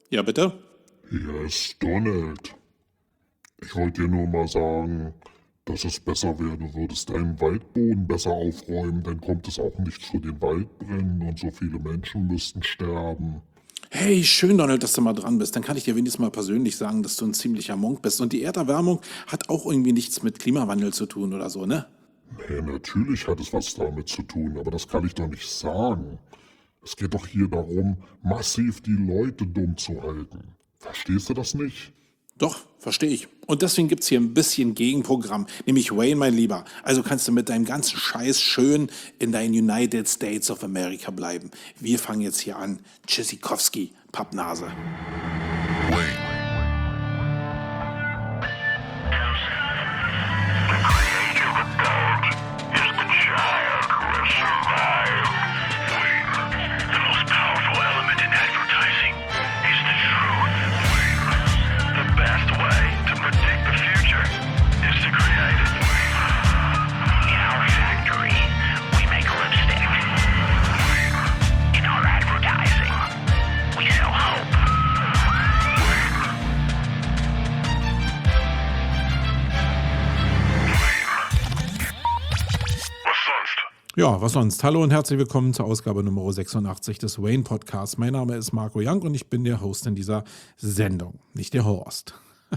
Ja, bitte? Hier ist Donald. Ich wollte dir nur mal sagen, dass es besser wäre, du würdest deinen Waldboden besser aufräumen, dann kommt es auch nicht zu den Waldbränden und so viele Menschen müssten sterben. Hey, schön, Donald, dass du mal dran bist. Dann kann ich dir wenigstens mal persönlich sagen, dass du ein ziemlicher Monk bist. Und die Erderwärmung hat auch irgendwie nichts mit Klimawandel zu tun oder so, ne? Nee, natürlich hat es was damit zu tun, aber das kann ich doch nicht sagen. Es geht doch hier darum, massiv die Leute dumm zu halten. Verstehst du das nicht? Doch, verstehe ich. Und deswegen gibt's hier ein bisschen Gegenprogramm, nämlich Wayne, mein Lieber. Also kannst du mit deinem ganzen Scheiß schön in deinen United States of America bleiben. Wir fangen jetzt hier an. Tschüssikowski, Pappnase. Ja, was sonst? Hallo und herzlich willkommen zur Ausgabe Nummer 86 des Wayne Podcasts. Mein Name ist Marco Young und ich bin der Host in dieser Sendung, nicht der Horst.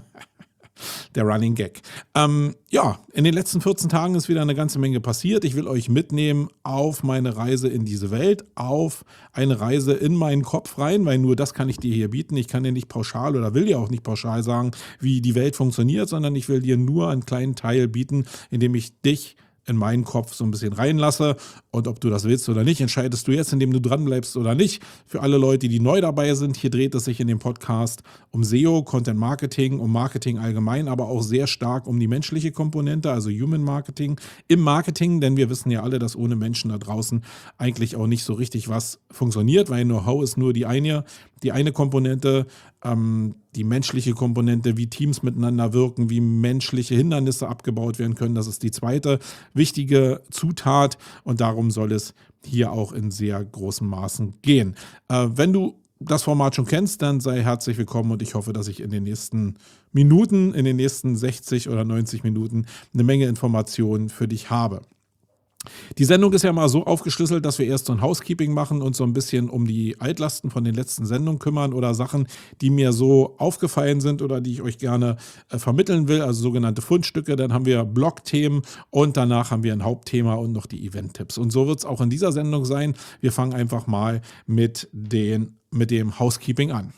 Der Running Gag. Ja, in den letzten 14 Tagen ist wieder eine ganze Menge passiert. Ich will euch mitnehmen auf meine Reise in diese Welt, auf eine Reise in meinen Kopf rein, weil nur das kann ich dir hier bieten. Ich kann dir nicht pauschal oder will dir auch nicht pauschal sagen, wie die Welt funktioniert, sondern ich will dir nur einen kleinen Teil bieten, indem ich dich in meinen Kopf so ein bisschen reinlasse. Und ob du das willst oder nicht, entscheidest du jetzt, indem du dranbleibst oder nicht. Für alle Leute, die neu dabei sind, hier dreht es sich in dem Podcast um SEO, Content Marketing, um Marketing allgemein, aber auch sehr stark um die menschliche Komponente, also Human Marketing im Marketing, denn wir wissen ja alle, dass ohne Menschen da draußen eigentlich auch nicht so richtig was funktioniert, weil Know-how ist nur die eine Komponente, die menschliche Komponente, wie Teams miteinander wirken, wie menschliche Hindernisse abgebaut werden können. Das ist die zweite wichtige Zutat und darum soll es hier auch in sehr großen Maßen gehen. Wenn du das Format schon kennst, dann sei herzlich willkommen und ich hoffe, dass ich in den nächsten Minuten, in den nächsten 60 oder 90 Minuten eine Menge Informationen für dich habe. Die Sendung ist ja mal so aufgeschlüsselt, dass wir erst so ein Housekeeping machen und so ein bisschen um die Altlasten von den letzten Sendungen kümmern oder Sachen, die mir so aufgefallen sind oder die ich euch gerne vermitteln will, also sogenannte Fundstücke. Dann haben wir Blog-Themen und danach haben wir ein Hauptthema und noch die Event-Tipps. Und so wird es auch in dieser Sendung sein. Wir fangen einfach mal mit dem Housekeeping an.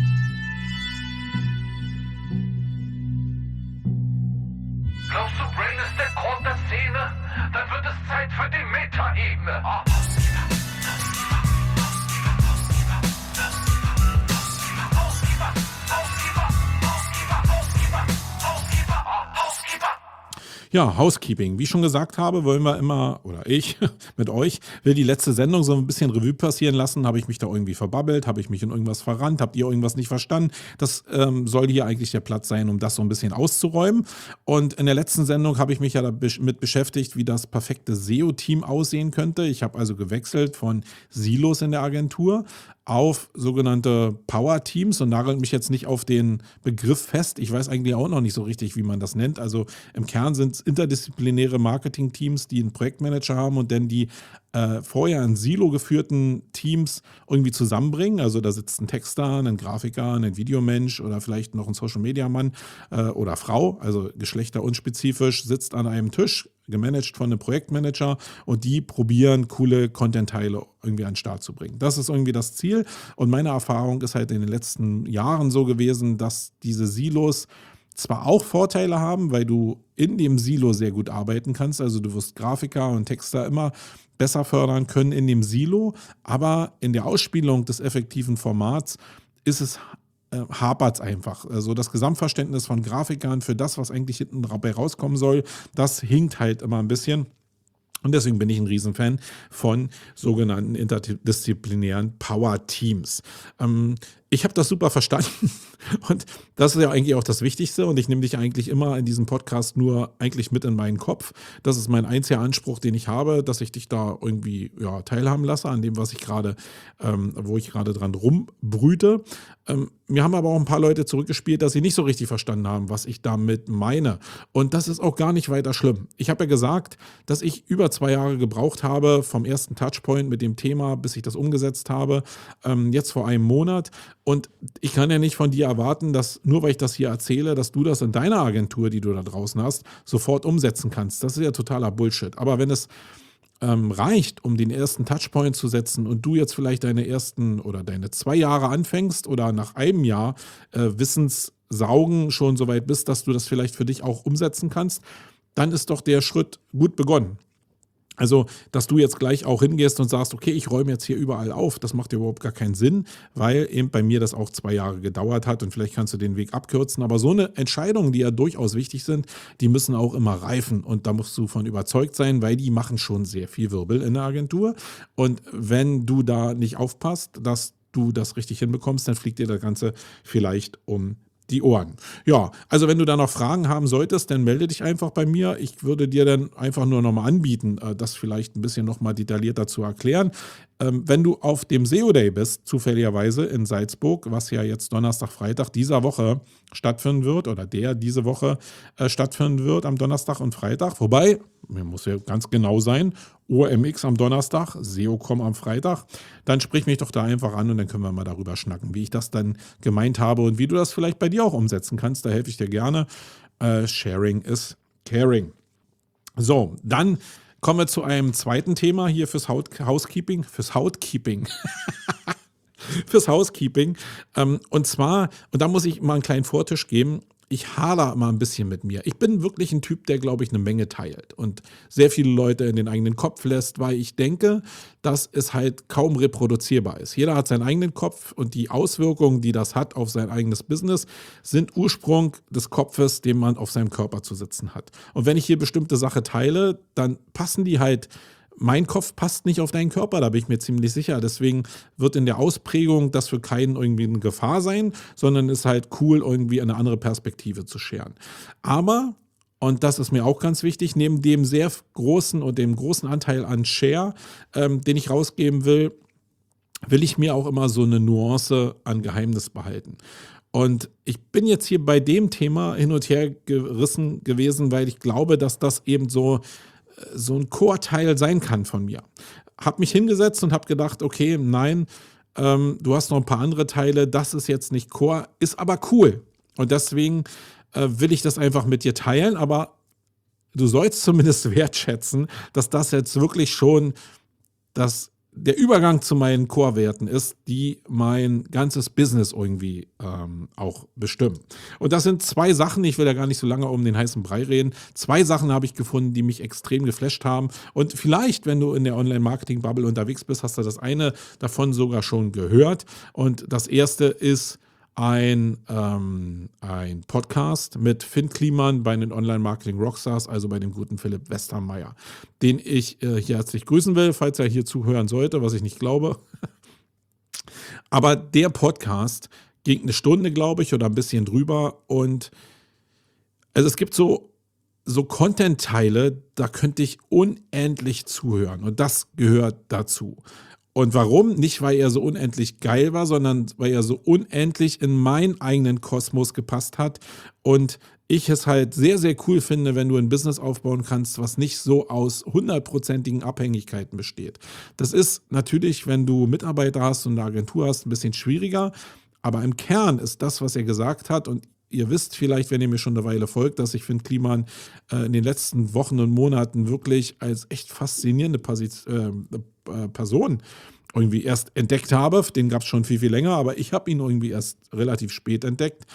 Glaubst du, Brain ist der Grund der Szene? Dann wird es Zeit für die Metaebene. Ja, Housekeeping. Wie ich schon gesagt habe, wollen wir immer, oder ich mit euch, will die letzte Sendung so ein bisschen Revue passieren lassen. Habe ich mich da irgendwie verbabbelt? Habe ich mich in irgendwas verrannt? Habt ihr irgendwas nicht verstanden? Das soll hier eigentlich der Platz sein, um das so ein bisschen auszuräumen. Und in der letzten Sendung habe ich mich ja damit beschäftigt, wie das perfekte SEO-Team aussehen könnte. Ich habe also gewechselt von Silos in der Agentur auf sogenannte Power-Teams und nagelt mich jetzt nicht auf den Begriff fest. Ich weiß eigentlich auch noch nicht so richtig, wie man das nennt. Also im Kern sind es interdisziplinäre Marketing-Teams, die einen Projektmanager haben und dann die vorher in Silo geführten Teams irgendwie zusammenbringen. Also da sitzt ein Texter, ein Grafiker, ein Videomensch oder vielleicht noch ein Social-Media-Mann oder Frau, also geschlechterunspezifisch, sitzt an einem Tisch, gemanagt von einem Projektmanager und die probieren, coole Content-Teile irgendwie an den Start zu bringen. Das ist irgendwie das Ziel und meine Erfahrung ist halt in den letzten Jahren so gewesen, dass diese Silos zwar auch Vorteile haben, weil du in dem Silo sehr gut arbeiten kannst, also du wirst Grafiker und Texter immer besser fördern können in dem Silo, aber in der Ausspielung des effektiven Formats hapert es einfach. Also das Gesamtverständnis von Grafikern für das, was eigentlich hinten dabei rauskommen soll, das hinkt halt immer ein bisschen. Und deswegen bin ich ein Riesenfan von sogenannten interdisziplinären Power-Teams. Ich habe das super verstanden und das ist ja eigentlich auch das Wichtigste und ich nehme dich eigentlich immer in diesem Podcast nur eigentlich mit in meinen Kopf. Das ist mein einziger Anspruch, den ich habe, dass ich dich da irgendwie teilhaben lasse an dem, was ich gerade, wo ich gerade dran rumbrüte. Mir haben aber auch ein paar Leute zurückgespielt, dass sie nicht so richtig verstanden haben, was ich damit meine. Und das ist auch gar nicht weiter schlimm. Ich habe ja gesagt, dass ich über 2 Jahre gebraucht habe vom ersten Touchpoint mit dem Thema, bis ich das umgesetzt habe, jetzt vor einem Monat. Und ich kann ja nicht von dir erwarten, dass nur weil ich das hier erzähle, dass du das in deiner Agentur, die du da draußen hast, sofort umsetzen kannst. Das ist ja totaler Bullshit. Aber wenn es reicht, um den ersten Touchpoint zu setzen und du jetzt vielleicht deine ersten oder deine 2 Jahre anfängst oder nach einem Jahr Wissenssaugen schon so weit bist, dass du das vielleicht für dich auch umsetzen kannst, dann ist doch der Schritt gut begonnen. Also, dass du jetzt gleich auch hingehst und sagst, okay, ich räume jetzt hier überall auf, das macht ja überhaupt gar keinen Sinn, weil eben bei mir das auch 2 Jahre gedauert hat und vielleicht kannst du den Weg abkürzen. Aber so eine Entscheidung, die ja durchaus wichtig sind, die müssen auch immer reifen und da musst du von überzeugt sein, weil die machen schon sehr viel Wirbel in der Agentur. Und wenn du da nicht aufpasst, dass du das richtig hinbekommst, dann fliegt dir das Ganze vielleicht um die Ohren. Ja, also wenn du da noch Fragen haben solltest, dann melde dich einfach bei mir. Ich würde dir dann einfach nur nochmal anbieten, das vielleicht ein bisschen nochmal detaillierter zu erklären. Wenn du auf dem SEO Day bist, zufälligerweise in Salzburg, was ja jetzt Donnerstag, Freitag dieser Woche stattfinden wird oder der diese Woche stattfinden wird am Donnerstag und Freitag, wobei, mir muss ja ganz genau sein, OMX am Donnerstag, SEOCom am Freitag, dann sprich mich doch da einfach an und dann können wir mal darüber schnacken, wie ich das dann gemeint habe und wie du das vielleicht bei dir auch umsetzen kannst, da helfe ich dir gerne. Sharing is caring. So, dann kommen wir zu einem zweiten Thema hier fürs Housekeeping. Fürs Housekeeping. Fürs Housekeeping. Und zwar, und da muss ich mal einen kleinen Vortisch geben, ich hader mal ein bisschen mit mir. Ich bin wirklich ein Typ, der, glaube ich, eine Menge teilt und sehr viele Leute in den eigenen Kopf lässt, weil ich denke, dass es halt kaum reproduzierbar ist. Jeder hat seinen eigenen Kopf und die Auswirkungen, die das hat auf sein eigenes Business, sind Ursprung des Kopfes, den man auf seinem Körper zu sitzen hat. Und wenn ich hier bestimmte Sachen teile, dann passen die halt. Mein Kopf passt nicht auf deinen Körper, da bin ich mir ziemlich sicher. Deswegen wird in der Ausprägung das für keinen irgendwie eine Gefahr sein, sondern ist halt cool, irgendwie eine andere Perspektive zu scheren. Aber, und das ist mir auch ganz wichtig, neben dem sehr großen und dem großen Anteil an Share, den ich rausgeben will, will ich mir auch immer so eine Nuance an Geheimnis behalten. Und ich bin jetzt hier bei dem Thema hin und her gerissen gewesen, weil ich glaube, dass das eben so ein Core-Teil sein kann von mir. Hab mich hingesetzt und habe gedacht, okay, nein, du hast noch ein paar andere Teile, das ist jetzt nicht Core, ist aber cool. Und deswegen will ich das einfach mit dir teilen, aber du sollst zumindest wertschätzen, dass das jetzt wirklich schon der Übergang zu meinen Core-Werten ist, die mein ganzes Business irgendwie auch bestimmen. Und das sind 2 Sachen, ich will ja gar nicht so lange um den heißen Brei reden. 2 Sachen habe ich gefunden, die mich extrem geflasht haben. Und vielleicht, wenn du in der Online-Marketing-Bubble unterwegs bist, hast du das eine davon sogar schon gehört. Und das erste ist ein Podcast mit Finn Kliman bei den Online-Marketing-Rockstars, also bei dem guten Philipp Westermeier, den ich hier herzlich grüßen will, falls er hier zuhören sollte, was ich nicht glaube. Aber der Podcast ging 1 Stunde, glaube ich, oder ein bisschen drüber. Und also es gibt so Content-Teile, da könnte ich unendlich zuhören. Und das gehört dazu. Und warum? Nicht, weil er so unendlich geil war, sondern weil er so unendlich in meinen eigenen Kosmos gepasst hat. Und ich es halt sehr, sehr cool finde, wenn du ein Business aufbauen kannst, was nicht so aus 100%igen Abhängigkeiten besteht. Das ist natürlich, wenn du Mitarbeiter hast und eine Agentur hast, ein bisschen schwieriger. Aber im Kern ist das, was er gesagt hat, und ihr wisst vielleicht, wenn ihr mir schon eine Weile folgt, dass ich Finn Kliman in den letzten Wochen und Monaten wirklich als echt faszinierende Person irgendwie erst entdeckt habe. Den gab es schon viel, viel länger, aber ich habe ihn irgendwie erst relativ spät entdeckt.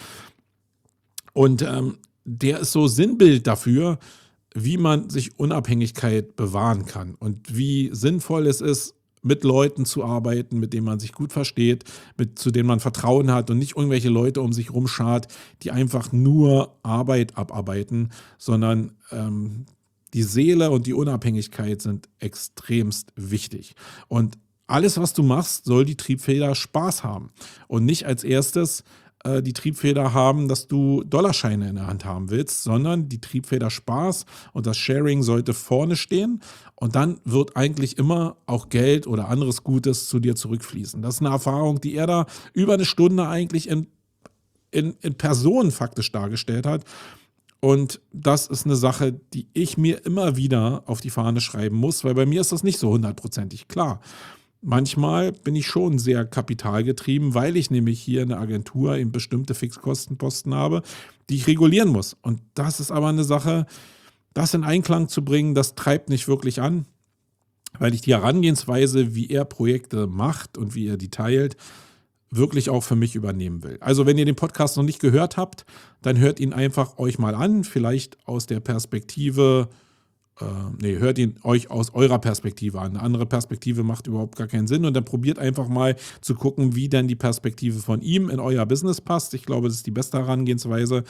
Und der ist so Sinnbild dafür, wie man sich Unabhängigkeit bewahren kann und wie sinnvoll es ist, mit Leuten zu arbeiten, mit denen man sich gut versteht, zu denen man Vertrauen hat und nicht irgendwelche Leute um sich rumschart, die einfach nur Arbeit abarbeiten, sondern die Seele und die Unabhängigkeit sind extremst wichtig. Und alles, was du machst, soll die Triebfeder Spaß haben. Und nicht als erstes die Triebfeder haben, dass du Dollarscheine in der Hand haben willst, sondern die Triebfeder Spaß und das Sharing sollte vorne stehen. Und dann wird eigentlich immer auch Geld oder anderes Gutes zu dir zurückfließen. Das ist eine Erfahrung, die er da über eine Stunde eigentlich in Person faktisch dargestellt hat. Und das ist eine Sache, die ich mir immer wieder auf die Fahne schreiben muss, weil bei mir ist das nicht so hundertprozentig klar. Manchmal bin ich schon sehr kapitalgetrieben, weil ich nämlich hier in der Agentur eben bestimmte Fixkostenposten habe, die ich regulieren muss. Und das ist aber eine Sache, das in Einklang zu bringen, das treibt nicht wirklich an, weil ich die Herangehensweise, wie er Projekte macht und wie er die teilt, wirklich auch für mich übernehmen will. Also wenn ihr den Podcast noch nicht gehört habt, dann hört ihn einfach euch mal an, vielleicht aus der Perspektive, hört ihn euch aus eurer Perspektive an. Eine andere Perspektive macht überhaupt gar keinen Sinn und dann probiert einfach mal zu gucken, wie denn die Perspektive von ihm in euer Business passt. Ich glaube, das ist die beste Herangehensweise.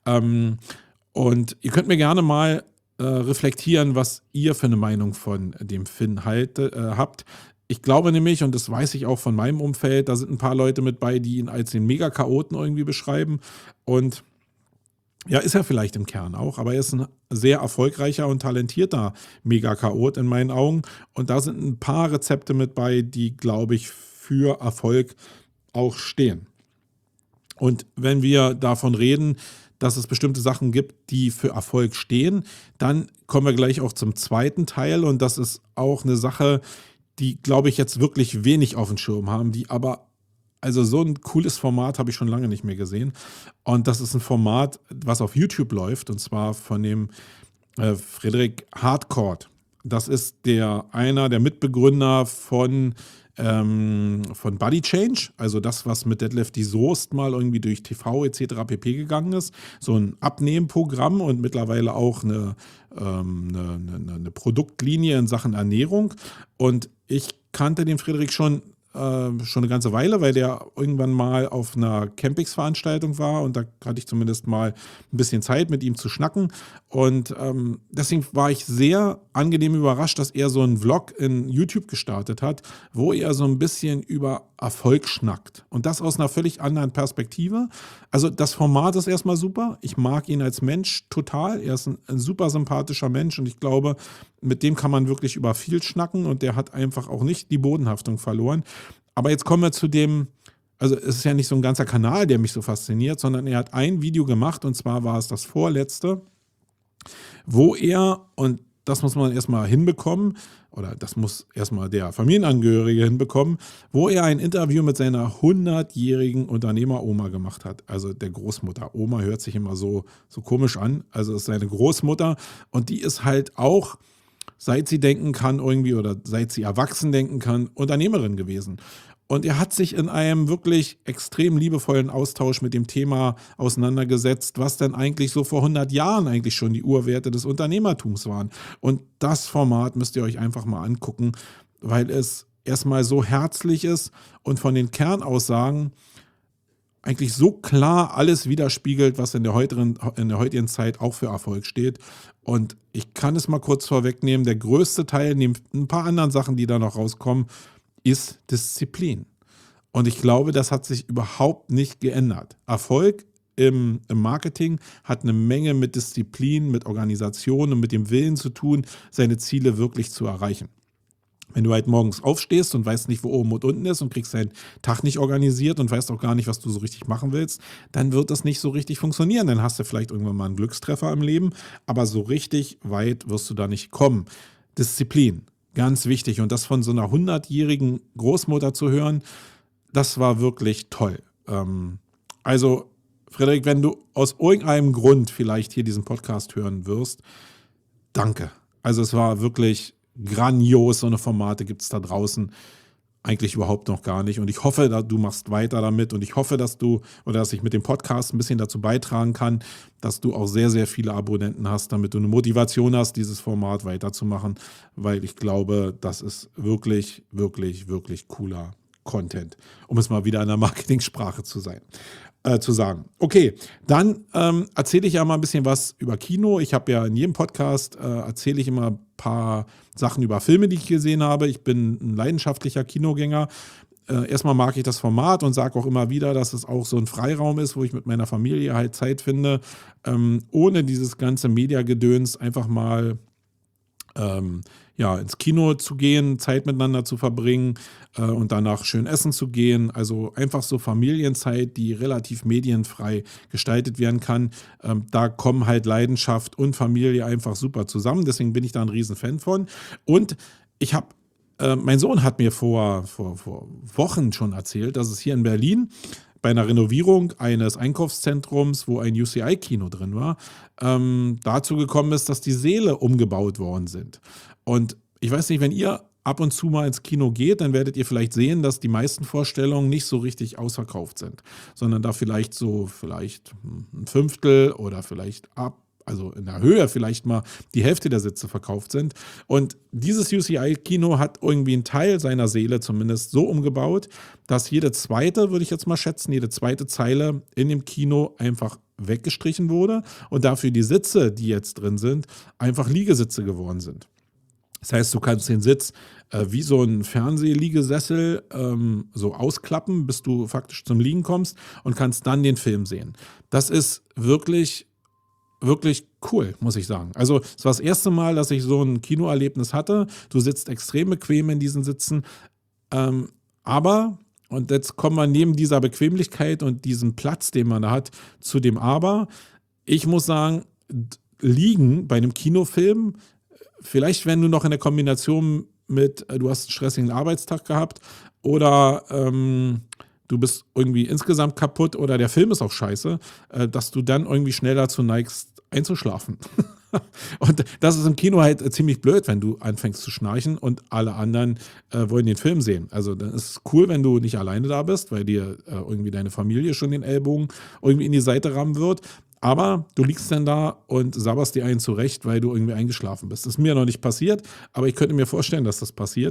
Und ihr könnt mir gerne mal reflektieren, was ihr für eine Meinung von dem Finn habt. Ich glaube nämlich, und das weiß ich auch von meinem Umfeld, da sind ein paar Leute mit bei, die ihn als den Mega-Chaoten irgendwie beschreiben. Und ja, ist er vielleicht im Kern auch, aber er ist ein sehr erfolgreicher und talentierter Mega-Chaot in meinen Augen. Und da sind ein paar Rezepte mit bei, die, glaube ich, für Erfolg auch stehen. Und wenn wir davon reden, dass es bestimmte Sachen gibt, die für Erfolg stehen, dann kommen wir gleich auch zum zweiten Teil. Und das ist auch eine Sache, die, glaube ich, jetzt wirklich wenig auf dem Schirm haben, die aber, also so ein cooles Format habe ich schon lange nicht mehr gesehen. Und das ist ein Format, was auf YouTube läuft, und zwar von dem Frederik Harcourt. Das ist einer der Mitbegründer von Body Change, also das, was mit Detlef die Soest mal irgendwie durch TV etc. pp. Gegangen ist. So ein Abnehmprogramm und mittlerweile auch eine Produktlinie in Sachen Ernährung. Und ich kannte den Frederik schon eine ganze Weile, weil der irgendwann mal auf einer Campings-Veranstaltung war und da hatte ich zumindest mal ein bisschen Zeit, mit ihm zu schnacken. Und deswegen war ich sehr angenehm überrascht, dass er so einen Vlog in YouTube gestartet hat, wo er so ein bisschen über Erfolg schnackt. Und das aus einer völlig anderen Perspektive. Also das Format ist erstmal super. Ich mag ihn als Mensch total. Er ist ein super sympathischer Mensch und ich glaube, mit dem kann man wirklich über viel schnacken und der hat einfach auch nicht die Bodenhaftung verloren. Aber jetzt kommen wir zu dem, also es ist ja nicht so ein ganzer Kanal, der mich so fasziniert, sondern er hat ein Video gemacht und zwar war es das vorletzte, wo er, und das muss man erstmal hinbekommen, oder das muss erstmal der Familienangehörige hinbekommen, wo er ein Interview mit seiner 100-jährigen Unternehmeroma gemacht hat. Also der Großmutter. Oma hört sich immer so komisch an. Also es ist seine Großmutter und die ist halt auch, seit sie denken kann irgendwie oder seit sie erwachsen denken kann, Unternehmerin gewesen. Und er hat sich in einem wirklich extrem liebevollen Austausch mit dem Thema auseinandergesetzt, was denn eigentlich so vor 100 Jahren eigentlich schon die Urwerte des Unternehmertums waren. Und das Format müsst ihr euch einfach mal angucken, weil es erstmal so herzlich ist und von den Kernaussagen eigentlich so klar alles widerspiegelt, was in der heutigen Zeit auch für Erfolg steht. Und ich kann es mal kurz vorwegnehmen, der größte Teil, neben ein paar anderen Sachen, die da noch rauskommen, ist Disziplin. Und ich glaube, das hat sich überhaupt nicht geändert. Erfolg im Marketing hat eine Menge mit Disziplin, mit Organisation und mit dem Willen zu tun, seine Ziele wirklich zu erreichen. Wenn du halt morgens aufstehst und weißt nicht, wo oben und unten ist und kriegst deinen Tag nicht organisiert und weißt auch gar nicht, was du so richtig machen willst, dann wird das nicht so richtig funktionieren. Dann hast du vielleicht irgendwann mal einen Glückstreffer im Leben, aber so richtig weit wirst du da nicht kommen. Disziplin, ganz wichtig. Und das von so einer 100-jährigen Großmutter zu hören, das war wirklich toll. Also, Frederik, wenn du aus irgendeinem Grund vielleicht hier diesen Podcast hören wirst, danke. Also es war wirklich grandios, so eine Formate gibt es da draußen eigentlich überhaupt noch gar nicht. Und ich hoffe, du machst weiter damit und ich hoffe, dass ich mit dem Podcast ein bisschen dazu beitragen kann, dass du auch sehr, sehr viele Abonnenten hast, damit du eine Motivation hast, dieses Format weiterzumachen, weil ich glaube, das ist wirklich, wirklich, wirklich cooler Content, um es mal wieder in der Marketing-Sprache zu sagen. Okay, dann erzähle ich ja mal ein bisschen was über Kino. Ich habe ja in jedem Podcast erzähle ich immer ein paar Sachen über Filme, die ich gesehen habe. Ich bin ein leidenschaftlicher Kinogänger. Erstmal mag ich das Format und sage auch immer wieder, dass es auch so ein Freiraum ist, wo ich mit meiner Familie halt Zeit finde, ohne dieses ganze Mediagedöns einfach mal ins Kino zu gehen, Zeit miteinander zu verbringen und danach schön essen zu gehen. Also einfach so Familienzeit, die relativ medienfrei gestaltet werden kann. Da kommen halt Leidenschaft und Familie einfach super zusammen. Deswegen bin ich da ein Riesenfan von. Und mein Sohn hat mir vor Wochen schon erzählt, dass es hier in Berlin bei einer Renovierung eines Einkaufszentrums, wo ein UCI-Kino drin war, dazu gekommen ist, dass die Säle umgebaut worden sind. Und ich weiß nicht, wenn ihr ab und zu mal ins Kino geht, dann werdet ihr vielleicht sehen, dass die meisten Vorstellungen nicht so richtig ausverkauft sind, sondern da vielleicht ein Fünftel oder also in der Höhe vielleicht mal die Hälfte der Sitze verkauft sind. Und dieses UCI-Kino hat irgendwie einen Teil seiner Säle zumindest so umgebaut, dass jede zweite, würde ich jetzt mal schätzen, jede zweite Zeile in dem Kino einfach weggestrichen wurde und dafür die Sitze, die jetzt drin sind, einfach Liegesitze geworden sind. Das heißt, du kannst den Sitz wie so ein Fernsehliegesessel so ausklappen, bis du faktisch zum Liegen kommst und kannst dann den Film sehen. Das ist wirklich cool, muss ich sagen. Also es war das erste Mal, dass ich so ein Kinoerlebnis hatte. Du sitzt extrem bequem in diesen Sitzen. Aber, und jetzt kommen wir neben dieser Bequemlichkeit und diesem Platz, den man da hat, zu dem Aber. Ich muss sagen, liegen bei einem Kinofilm, vielleicht wenn du noch in der Kombination mit, du hast einen stressigen Arbeitstag gehabt oder du bist irgendwie insgesamt kaputt oder der Film ist auch scheiße, dass du dann irgendwie schnell dazu neigst, einzuschlafen. Und das ist im Kino halt ziemlich blöd, wenn du anfängst zu schnarchen und alle anderen wollen den Film sehen. Also dann ist es cool, wenn du nicht alleine da bist, weil dir irgendwie deine Familie schon den Ellbogen irgendwie in die Seite rammen wird. Aber du liegst dann da und sabberst dir einen zurecht, weil du irgendwie eingeschlafen bist. Das ist mir noch nicht passiert, aber ich könnte mir vorstellen, dass das passiert,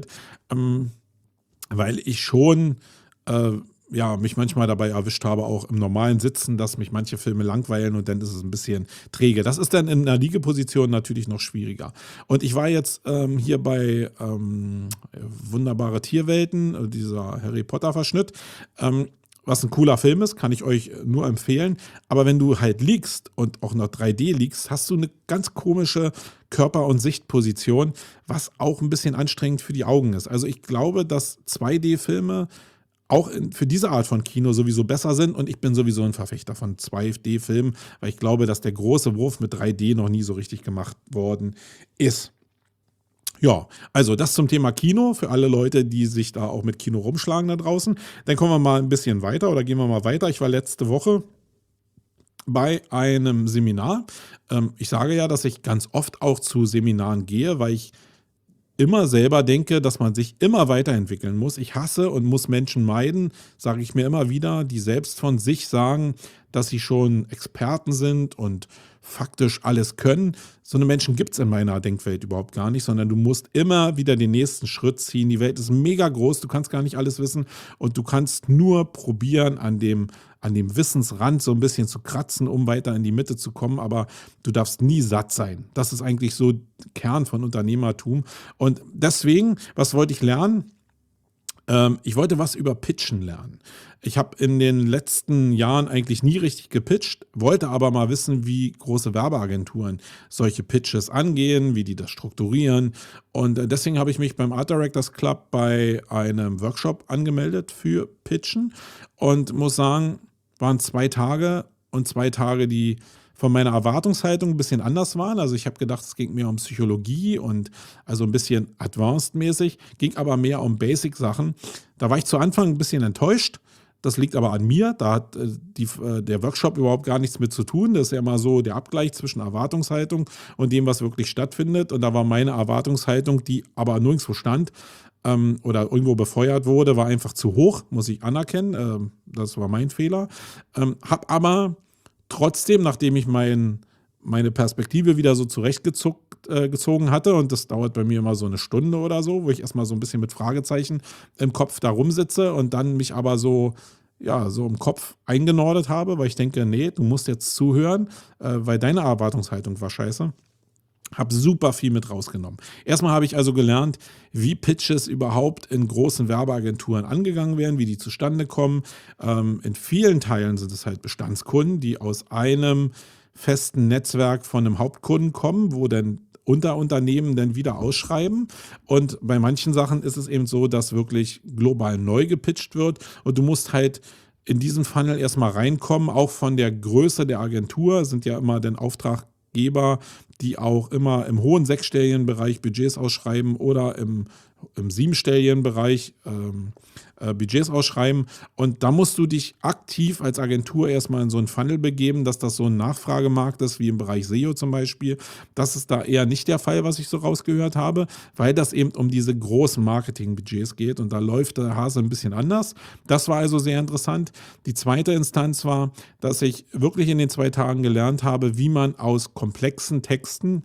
weil ich schon mich manchmal dabei erwischt habe, auch im normalen Sitzen, dass mich manche Filme langweilen und dann ist es ein bisschen träge. Das ist dann in einer Liegeposition natürlich noch schwieriger. Und ich war jetzt hier bei Wunderbare Tierwelten, dieser Harry Potter-Verschnitt, was ein cooler Film ist, kann ich euch nur empfehlen. Aber wenn du halt liegst und auch noch 3D liegst, hast du eine ganz komische Körper- und Sichtposition, was auch ein bisschen anstrengend für die Augen ist. Also ich glaube, dass 2D-Filme auch für diese Art von Kino sowieso besser sind und ich bin sowieso ein Verfechter von 2D-Filmen, weil ich glaube, dass der große Wurf mit 3D noch nie so richtig gemacht worden ist. Ja, also das zum Thema Kino für alle Leute, die sich da auch mit Kino rumschlagen da draußen. Dann kommen wir mal ein bisschen weiter oder gehen wir mal weiter. Ich war letzte Woche bei einem Seminar. Ich sage ja, dass ich ganz oft auch zu Seminaren gehe, weil ich immer selber denke, dass man sich immer weiterentwickeln muss. Ich hasse und muss Menschen meiden, sage ich mir immer wieder, die selbst von sich sagen, dass sie schon Experten sind und faktisch alles können. So eine Menschen gibt es in meiner Denkwelt überhaupt gar nicht, sondern du musst immer wieder den nächsten Schritt ziehen. Die Welt ist mega groß, du kannst gar nicht alles wissen und du kannst nur probieren, an dem Wissensrand so ein bisschen zu kratzen, um weiter in die Mitte zu kommen, aber du darfst nie satt sein. Das ist eigentlich so Kern von Unternehmertum. Und deswegen, was wollte ich lernen? Ich wollte was über Pitchen lernen. Ich habe in den letzten Jahren eigentlich nie richtig gepitcht, wollte aber mal wissen, wie große Werbeagenturen solche Pitches angehen, wie die das strukturieren. Und deswegen habe ich mich beim Art Directors Club bei einem Workshop angemeldet für Pitchen und muss sagen, waren 2 Tage und 2 Tage, die von meiner Erwartungshaltung ein bisschen anders waren. Also ich habe gedacht, es ging mehr um Psychologie und also ein bisschen advanced-mäßig, ging aber mehr um Basic-Sachen. Da war ich zu Anfang ein bisschen enttäuscht. Das liegt aber an mir. Da hat der Workshop überhaupt gar nichts mit zu tun. Das ist ja immer so der Abgleich zwischen Erwartungshaltung und dem, was wirklich stattfindet. Und da war meine Erwartungshaltung, die aber nirgendwo stand oder irgendwo befeuert wurde, war einfach zu hoch, muss ich anerkennen. Das war mein Fehler. Hab aber trotzdem, nachdem ich meine Perspektive wieder so zurechtgezuckt gezogen hatte. Und das dauert bei mir immer so eine Stunde oder so, wo ich erstmal so ein bisschen mit Fragezeichen im Kopf da rumsitze und dann mich aber so, ja, so im Kopf eingenordet habe, weil ich denke, nee, du musst jetzt zuhören, weil deine Erwartungshaltung war scheiße. Habe super viel mit rausgenommen. Erstmal habe ich also gelernt, wie Pitches überhaupt in großen Werbeagenturen angegangen werden, wie die zustande kommen. In vielen Teilen sind es halt Bestandskunden, die aus einem festen Netzwerk von einem Hauptkunden kommen, wo dann Unterunternehmen dann wieder ausschreiben. Und bei manchen Sachen ist es eben so, dass wirklich global neu gepitcht wird und du musst halt in diesen Funnel erstmal reinkommen, auch von der Größe der Agentur, sind ja immer dann Auftraggeber, die auch immer im hohen sechsstelligen Bereich Budgets ausschreiben oder im siebenstelligen Bereich Budgets ausschreiben. Und da musst du dich aktiv als Agentur erstmal in so einen Funnel begeben, dass das so ein Nachfragemarkt ist, wie im Bereich SEO zum Beispiel. Das ist da eher nicht der Fall, was ich so rausgehört habe, weil das eben um diese großen Marketingbudgets geht und da läuft der Hase ein bisschen anders. Das war also sehr interessant. Die zweite Instanz war, dass ich wirklich in den 2 Tagen gelernt habe, wie man aus komplexen Texten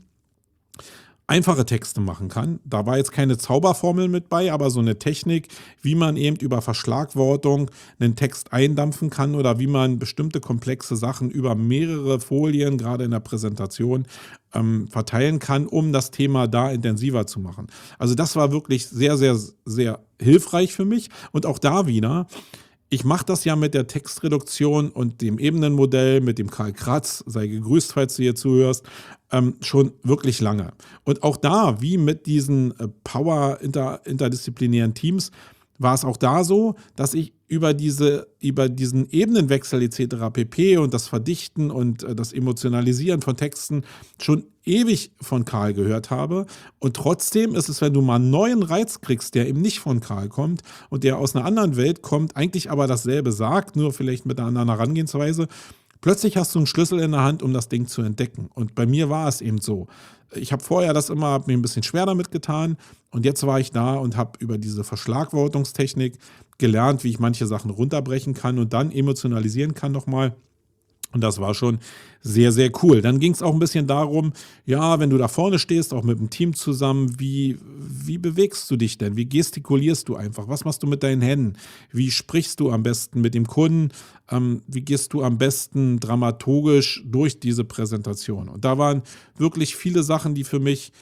einfache Texte machen kann. Da war jetzt keine Zauberformel mit bei, aber so eine Technik, wie man eben über Verschlagwortung einen Text eindampfen kann oder wie man bestimmte komplexe Sachen über mehrere Folien, gerade in der Präsentation, verteilen kann, um das Thema da intensiver zu machen. Also das war wirklich sehr, sehr, sehr hilfreich für mich. Und auch da wieder, ich mache das ja mit der Textreduktion und dem Ebenenmodell, mit dem Karl Kratz, sei gegrüßt, falls du hier zuhörst, schon wirklich lange. Und auch da, wie mit diesen interdisziplinären Teams, war es auch da so, dass ich über diesen Ebenenwechsel etc. pp. Und das Verdichten und das Emotionalisieren von Texten schon ewig von Karl gehört habe. Und trotzdem ist es, wenn du mal einen neuen Reiz kriegst, der eben nicht von Karl kommt und der aus einer anderen Welt kommt, eigentlich aber dasselbe sagt, nur vielleicht mit einer anderen Herangehensweise, plötzlich hast du einen Schlüssel in der Hand, um das Ding zu entdecken. Und bei mir war es eben so. Ich habe vorher hab mir ein bisschen schwer damit getan und jetzt war ich da und habe über diese Verschlagwortungstechnik gelernt, wie ich manche Sachen runterbrechen kann und dann emotionalisieren kann nochmal. Und das war schon sehr, sehr cool. Dann ging es auch ein bisschen darum, ja, wenn du da vorne stehst, auch mit dem Team zusammen, wie bewegst du dich denn? Wie gestikulierst du einfach? Was machst du mit deinen Händen? Wie sprichst du am besten mit dem Kunden? Wie gehst du am besten dramaturgisch durch diese Präsentation? Und da waren wirklich viele Sachen, die für mich,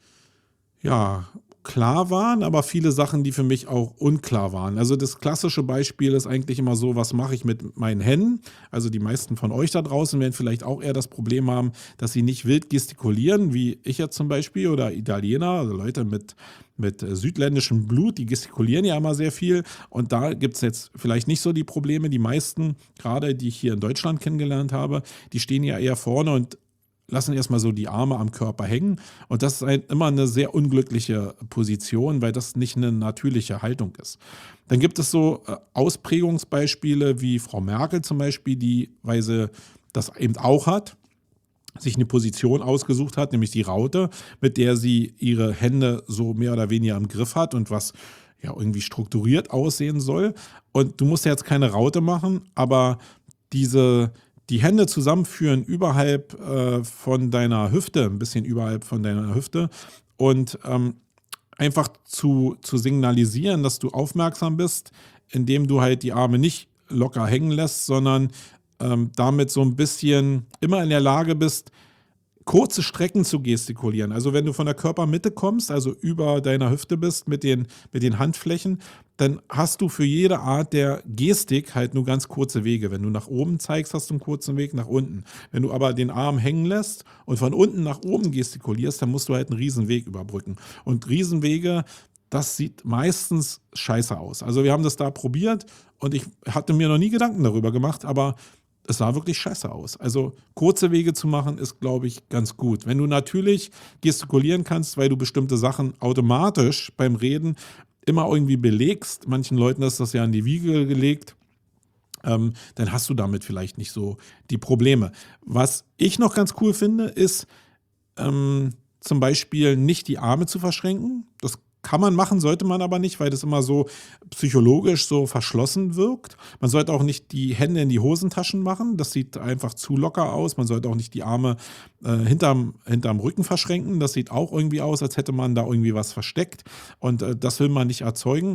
ja, klar waren, aber viele Sachen, die für mich auch unklar waren. Also das klassische Beispiel ist eigentlich immer so, was mache ich mit meinen Händen? Also die meisten von euch da draußen werden vielleicht auch eher das Problem haben, dass sie nicht wild gestikulieren, wie ich jetzt zum Beispiel oder Italiener, also Leute mit südländischem Blut, die gestikulieren ja immer sehr viel und da gibt es jetzt vielleicht nicht so die Probleme. Die meisten, gerade die ich hier in Deutschland kennengelernt habe, die stehen ja eher vorne und lassen erstmal so die Arme am Körper hängen. Und das ist immer eine sehr unglückliche Position, weil das nicht eine natürliche Haltung ist. Dann gibt es so Ausprägungsbeispiele wie Frau Merkel zum Beispiel, weil sie das eben auch hat, sich eine Position ausgesucht hat, nämlich die Raute, mit der sie ihre Hände so mehr oder weniger im Griff hat und was ja irgendwie strukturiert aussehen soll. Und du musst ja jetzt keine Raute machen, aber die Hände zusammenführen überhalb von deiner Hüfte, ein bisschen überhalb von deiner Hüfte und einfach zu signalisieren, dass du aufmerksam bist, indem du halt die Arme nicht locker hängen lässt, sondern damit so ein bisschen immer in der Lage bist, kurze Strecken zu gestikulieren. Also wenn du von der Körpermitte kommst, also über deiner Hüfte bist mit den Handflächen, dann hast du für jede Art der Gestik halt nur ganz kurze Wege. Wenn du nach oben zeigst, hast du einen kurzen Weg nach unten. Wenn du aber den Arm hängen lässt und von unten nach oben gestikulierst, dann musst du halt einen Riesenweg überbrücken. Und Riesenwege, das sieht meistens scheiße aus. Also wir haben das da probiert und ich hatte mir noch nie Gedanken darüber gemacht, aber es sah wirklich scheiße aus. Also kurze Wege zu machen ist, glaube ich, ganz gut. Wenn du natürlich gestikulieren kannst, weil du bestimmte Sachen automatisch beim Reden immer irgendwie belegst, manchen Leuten ist das ja in die Wiege gelegt, dann hast du damit vielleicht nicht so die Probleme. Was ich noch ganz cool finde, ist zum Beispiel nicht die Arme zu verschränken. Das kann man machen, sollte man aber nicht, weil das immer so psychologisch so verschlossen wirkt. Man sollte auch nicht die Hände in die Hosentaschen machen. Das sieht einfach zu locker aus. Man sollte auch nicht die Arme hinterm Rücken verschränken. Das sieht auch irgendwie aus, als hätte man da irgendwie was versteckt. Und das will man nicht erzeugen.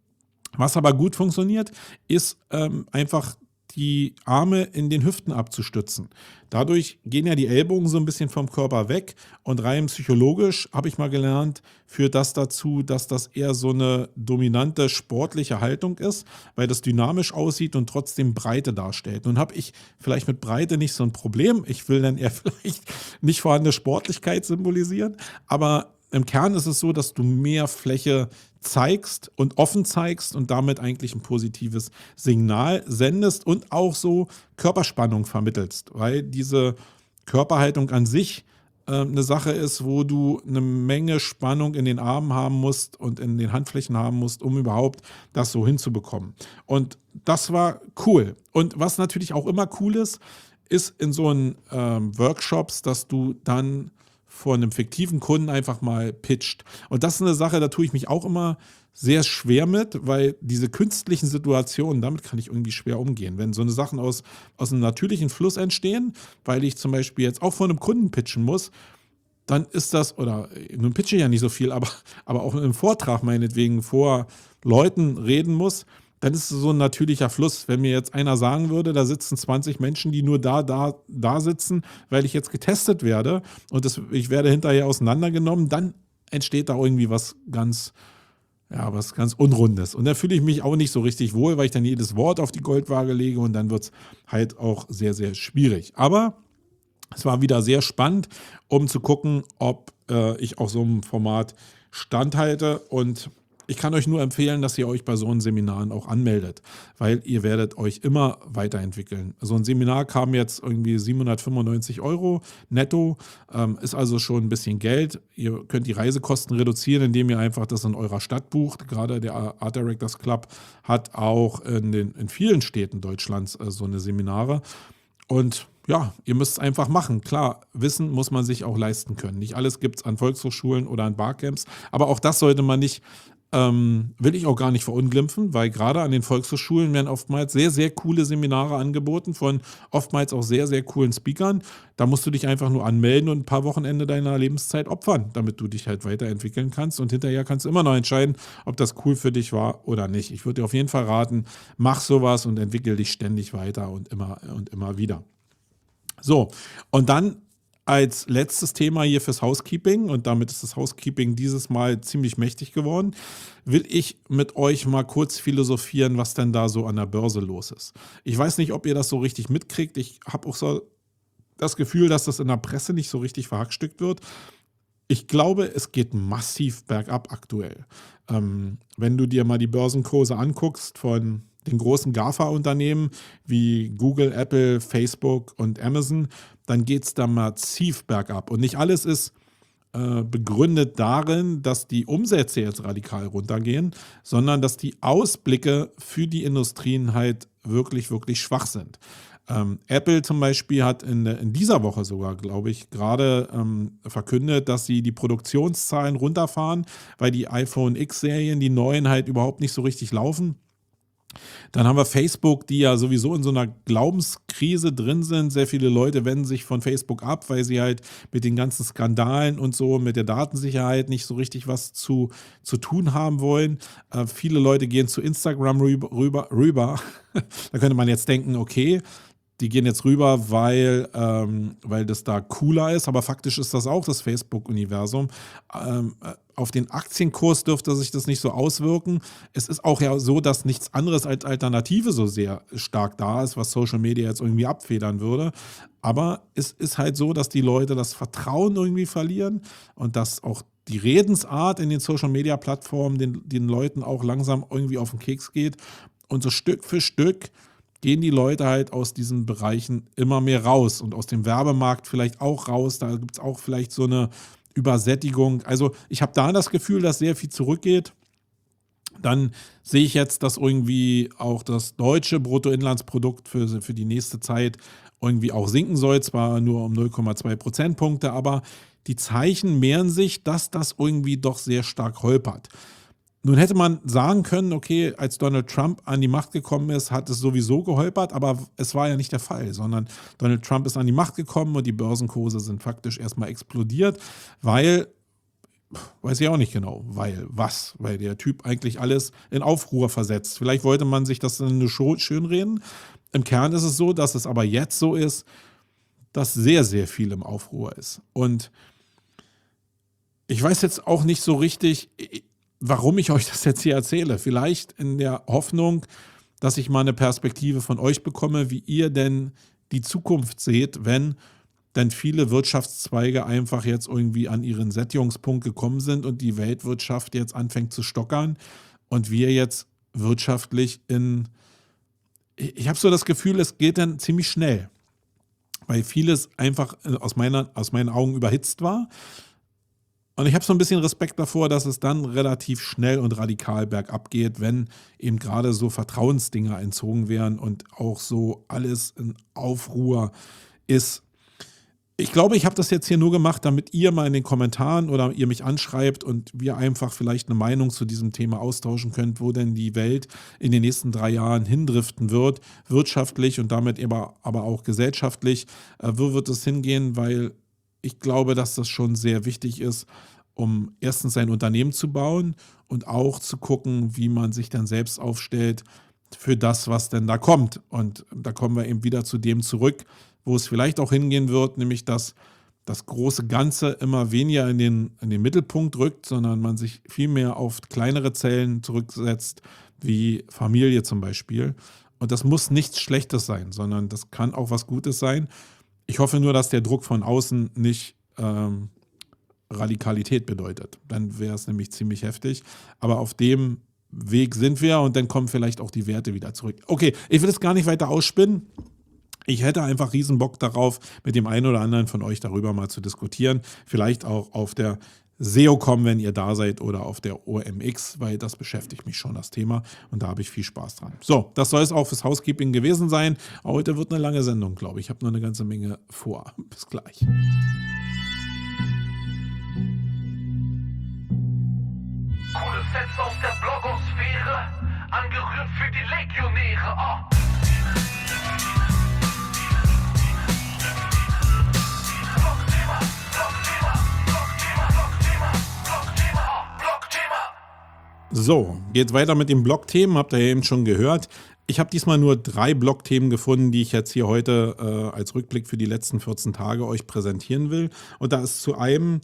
Was aber gut funktioniert, ist einfach die Arme in den Hüften abzustützen. Dadurch gehen ja die Ellbogen so ein bisschen vom Körper weg und rein psychologisch, habe ich mal gelernt, führt das dazu, dass das eher so eine dominante sportliche Haltung ist, weil das dynamisch aussieht und trotzdem Breite darstellt. Nun habe ich vielleicht mit Breite nicht so ein Problem. Ich will dann eher vielleicht nicht vorhandene Sportlichkeit symbolisieren, aber im Kern ist es so, dass du mehr Fläche zeigst und offen zeigst und damit eigentlich ein positives Signal sendest und auch so Körperspannung vermittelst, weil diese Körperhaltung an sich eine Sache ist, wo du eine Menge Spannung in den Armen haben musst und in den Handflächen haben musst, um überhaupt das so hinzubekommen. Und das war cool. Und was natürlich auch immer cool ist in so einen Workshops, dass du dann vor einem fiktiven Kunden einfach mal pitcht. Und das ist eine Sache, da tue ich mich auch immer sehr schwer mit, weil diese künstlichen Situationen, damit kann ich irgendwie schwer umgehen. Wenn so eine Sachen aus einem natürlichen Fluss entstehen, weil ich zum Beispiel jetzt auch vor einem Kunden pitchen muss, dann ist das, oder nun pitche ich ja nicht so viel, aber auch in einem Vortrag meinetwegen vor Leuten reden muss, dann ist es so ein natürlicher Fluss. Wenn mir jetzt einer sagen würde, da sitzen 20 Menschen, die nur da sitzen, weil ich jetzt getestet werde und ich werde hinterher auseinandergenommen, dann entsteht da irgendwie was ganz Unrundes. Und da fühle ich mich auch nicht so richtig wohl, weil ich dann jedes Wort auf die Goldwaage lege und dann wird es halt auch sehr, sehr schwierig. Aber es war wieder sehr spannend, um zu gucken, ob ich auch so einem Format standhalte. Und ich kann euch nur empfehlen, dass ihr euch bei so einem Seminaren auch anmeldet, weil ihr werdet euch immer weiterentwickeln. So ein Seminar kam jetzt irgendwie 795 € netto, ist also schon ein bisschen Geld. Ihr könnt die Reisekosten reduzieren, indem ihr einfach das in eurer Stadt bucht. Gerade der Art Directors Club hat auch in vielen Städten Deutschlands so eine Seminare. Und ja, ihr müsst es einfach machen. Klar, Wissen muss man sich auch leisten können. Nicht alles gibt es an Volkshochschulen oder an Barcamps, aber auch das sollte man nicht will ich auch gar nicht verunglimpfen, weil gerade an den Volkshochschulen werden oftmals sehr, sehr coole Seminare angeboten von oftmals auch sehr, sehr coolen Speakern. Da musst du dich einfach nur anmelden und ein paar Wochenende deiner Lebenszeit opfern, damit du dich halt weiterentwickeln kannst. Und hinterher kannst du immer noch entscheiden, ob das cool für dich war oder nicht. Ich würde dir auf jeden Fall raten, mach sowas und entwickel dich ständig weiter und immer wieder. So, und dann als letztes Thema hier fürs Housekeeping, und damit ist das Housekeeping dieses Mal ziemlich mächtig geworden, will ich mit euch mal kurz philosophieren, was denn da so an der Börse los ist. Ich weiß nicht, ob ihr das so richtig mitkriegt. Ich habe auch so das Gefühl, dass das in der Presse nicht so richtig verhackstückt wird. Ich glaube, es geht massiv bergab aktuell. Wenn du dir mal die Börsenkurse anguckst von den großen GAFA-Unternehmen wie Google, Apple, Facebook und Amazon, dann geht es da massiv bergab. Und nicht alles ist begründet darin, dass die Umsätze jetzt radikal runtergehen, sondern dass die Ausblicke für die Industrien halt wirklich, wirklich schwach sind. Apple zum Beispiel hat in dieser Woche sogar, glaube ich, gerade verkündet, dass sie die Produktionszahlen runterfahren, weil die iPhone X-Serien, die neuen, halt überhaupt nicht so richtig laufen. Dann haben wir Facebook, die ja sowieso in so einer Glaubenskrise drin sind. Sehr viele Leute wenden sich von Facebook ab, weil sie halt mit den ganzen Skandalen und so, mit der Datensicherheit nicht so richtig was zu tun haben wollen. Viele Leute gehen zu Instagram rüber. Da könnte man jetzt denken, okay, die gehen jetzt rüber, weil das da cooler ist, aber faktisch ist das auch das Facebook-Universum. Auf den Aktienkurs dürfte sich das nicht so auswirken. Es ist auch ja so, dass nichts anderes als Alternative so sehr stark da ist, was Social Media jetzt irgendwie abfedern würde. Aber es ist halt so, dass die Leute das Vertrauen irgendwie verlieren und dass auch die Redensart in den Social-Media-Plattformen den Leuten auch langsam irgendwie auf den Keks geht. Und so Stück für Stück gehen die Leute halt aus diesen Bereichen immer mehr raus und aus dem Werbemarkt vielleicht auch raus. Da gibt es auch vielleicht so eine Übersättigung. Also ich habe da das Gefühl, dass sehr viel zurückgeht. Dann sehe ich jetzt, dass irgendwie auch das deutsche Bruttoinlandsprodukt für die nächste Zeit irgendwie auch sinken soll, zwar nur um 0,2 Prozentpunkte, aber die Zeichen mehren sich, dass das irgendwie doch sehr stark holpert. Nun hätte man sagen können, okay, als Donald Trump an die Macht gekommen ist, hat es sowieso geholpert, aber es war ja nicht der Fall, sondern Donald Trump ist an die Macht gekommen und die Börsenkurse sind faktisch erstmal explodiert, weil, weiß ich auch nicht genau, weil der Typ eigentlich alles in Aufruhr versetzt. Vielleicht wollte man sich das nur schönreden. Im Kern ist es so, dass es aber jetzt so ist, dass sehr, sehr viel im Aufruhr ist. Und ich weiß jetzt auch nicht so richtig, warum ich euch das jetzt hier erzähle. Vielleicht in der Hoffnung, dass ich mal eine Perspektive von euch bekomme, wie ihr denn die Zukunft seht, wenn denn viele Wirtschaftszweige einfach jetzt irgendwie an ihren Sättigungspunkt gekommen sind und die Weltwirtschaft jetzt anfängt zu stockern und wir jetzt wirtschaftlich ich habe so das Gefühl, es geht dann ziemlich schnell, weil vieles einfach aus meinen Augen überhitzt war. Und ich habe so ein bisschen Respekt davor, dass es dann relativ schnell und radikal bergab geht, wenn eben gerade so Vertrauensdinger entzogen werden und auch so alles in Aufruhr ist. Ich glaube, ich habe das jetzt hier nur gemacht, damit ihr mal in den Kommentaren oder ihr mich anschreibt und wir einfach vielleicht eine Meinung zu diesem Thema austauschen könnt, wo denn die Welt in den nächsten 3 Jahren hindriften wird, wirtschaftlich und damit aber auch gesellschaftlich. Wo wird es hingehen? Weil ich glaube, dass das schon sehr wichtig ist, um erstens sein Unternehmen zu bauen und auch zu gucken, wie man sich dann selbst aufstellt für das, was denn da kommt. Und da kommen wir eben wieder zu dem zurück, wo es vielleicht auch hingehen wird, nämlich dass das große Ganze immer weniger in den Mittelpunkt rückt, sondern man sich viel mehr auf kleinere Zellen zurücksetzt, wie Familie zum Beispiel. Und das muss nichts Schlechtes sein, sondern das kann auch was Gutes sein. Ich hoffe nur, dass der Druck von außen nicht Radikalität bedeutet. Dann wäre es nämlich ziemlich heftig. Aber auf dem Weg sind wir und dann kommen vielleicht auch die Werte wieder zurück. Okay, ich will es gar nicht weiter ausspinnen. Ich hätte einfach riesen Bock darauf, mit dem einen oder anderen von euch darüber mal zu diskutieren. Vielleicht auch auf der SEOCom, wenn ihr da seid, oder auf der OMX, weil das beschäftigt mich schon, das Thema. Und da habe ich viel Spaß dran. So, das soll es auch fürs Housekeeping gewesen sein. Heute wird eine lange Sendung, glaube ich. Ich habe noch eine ganze Menge vor. Bis gleich. Coole Sets aus der Blogosphäre, angerührt für die Legionäre. Oh. So, geht weiter mit den Blogthemen, habt ihr ja eben schon gehört. Ich habe diesmal nur 3 Blogthemen gefunden, die ich jetzt hier heute als Rückblick für die letzten 14 Tage euch präsentieren will. Und da ist zu einem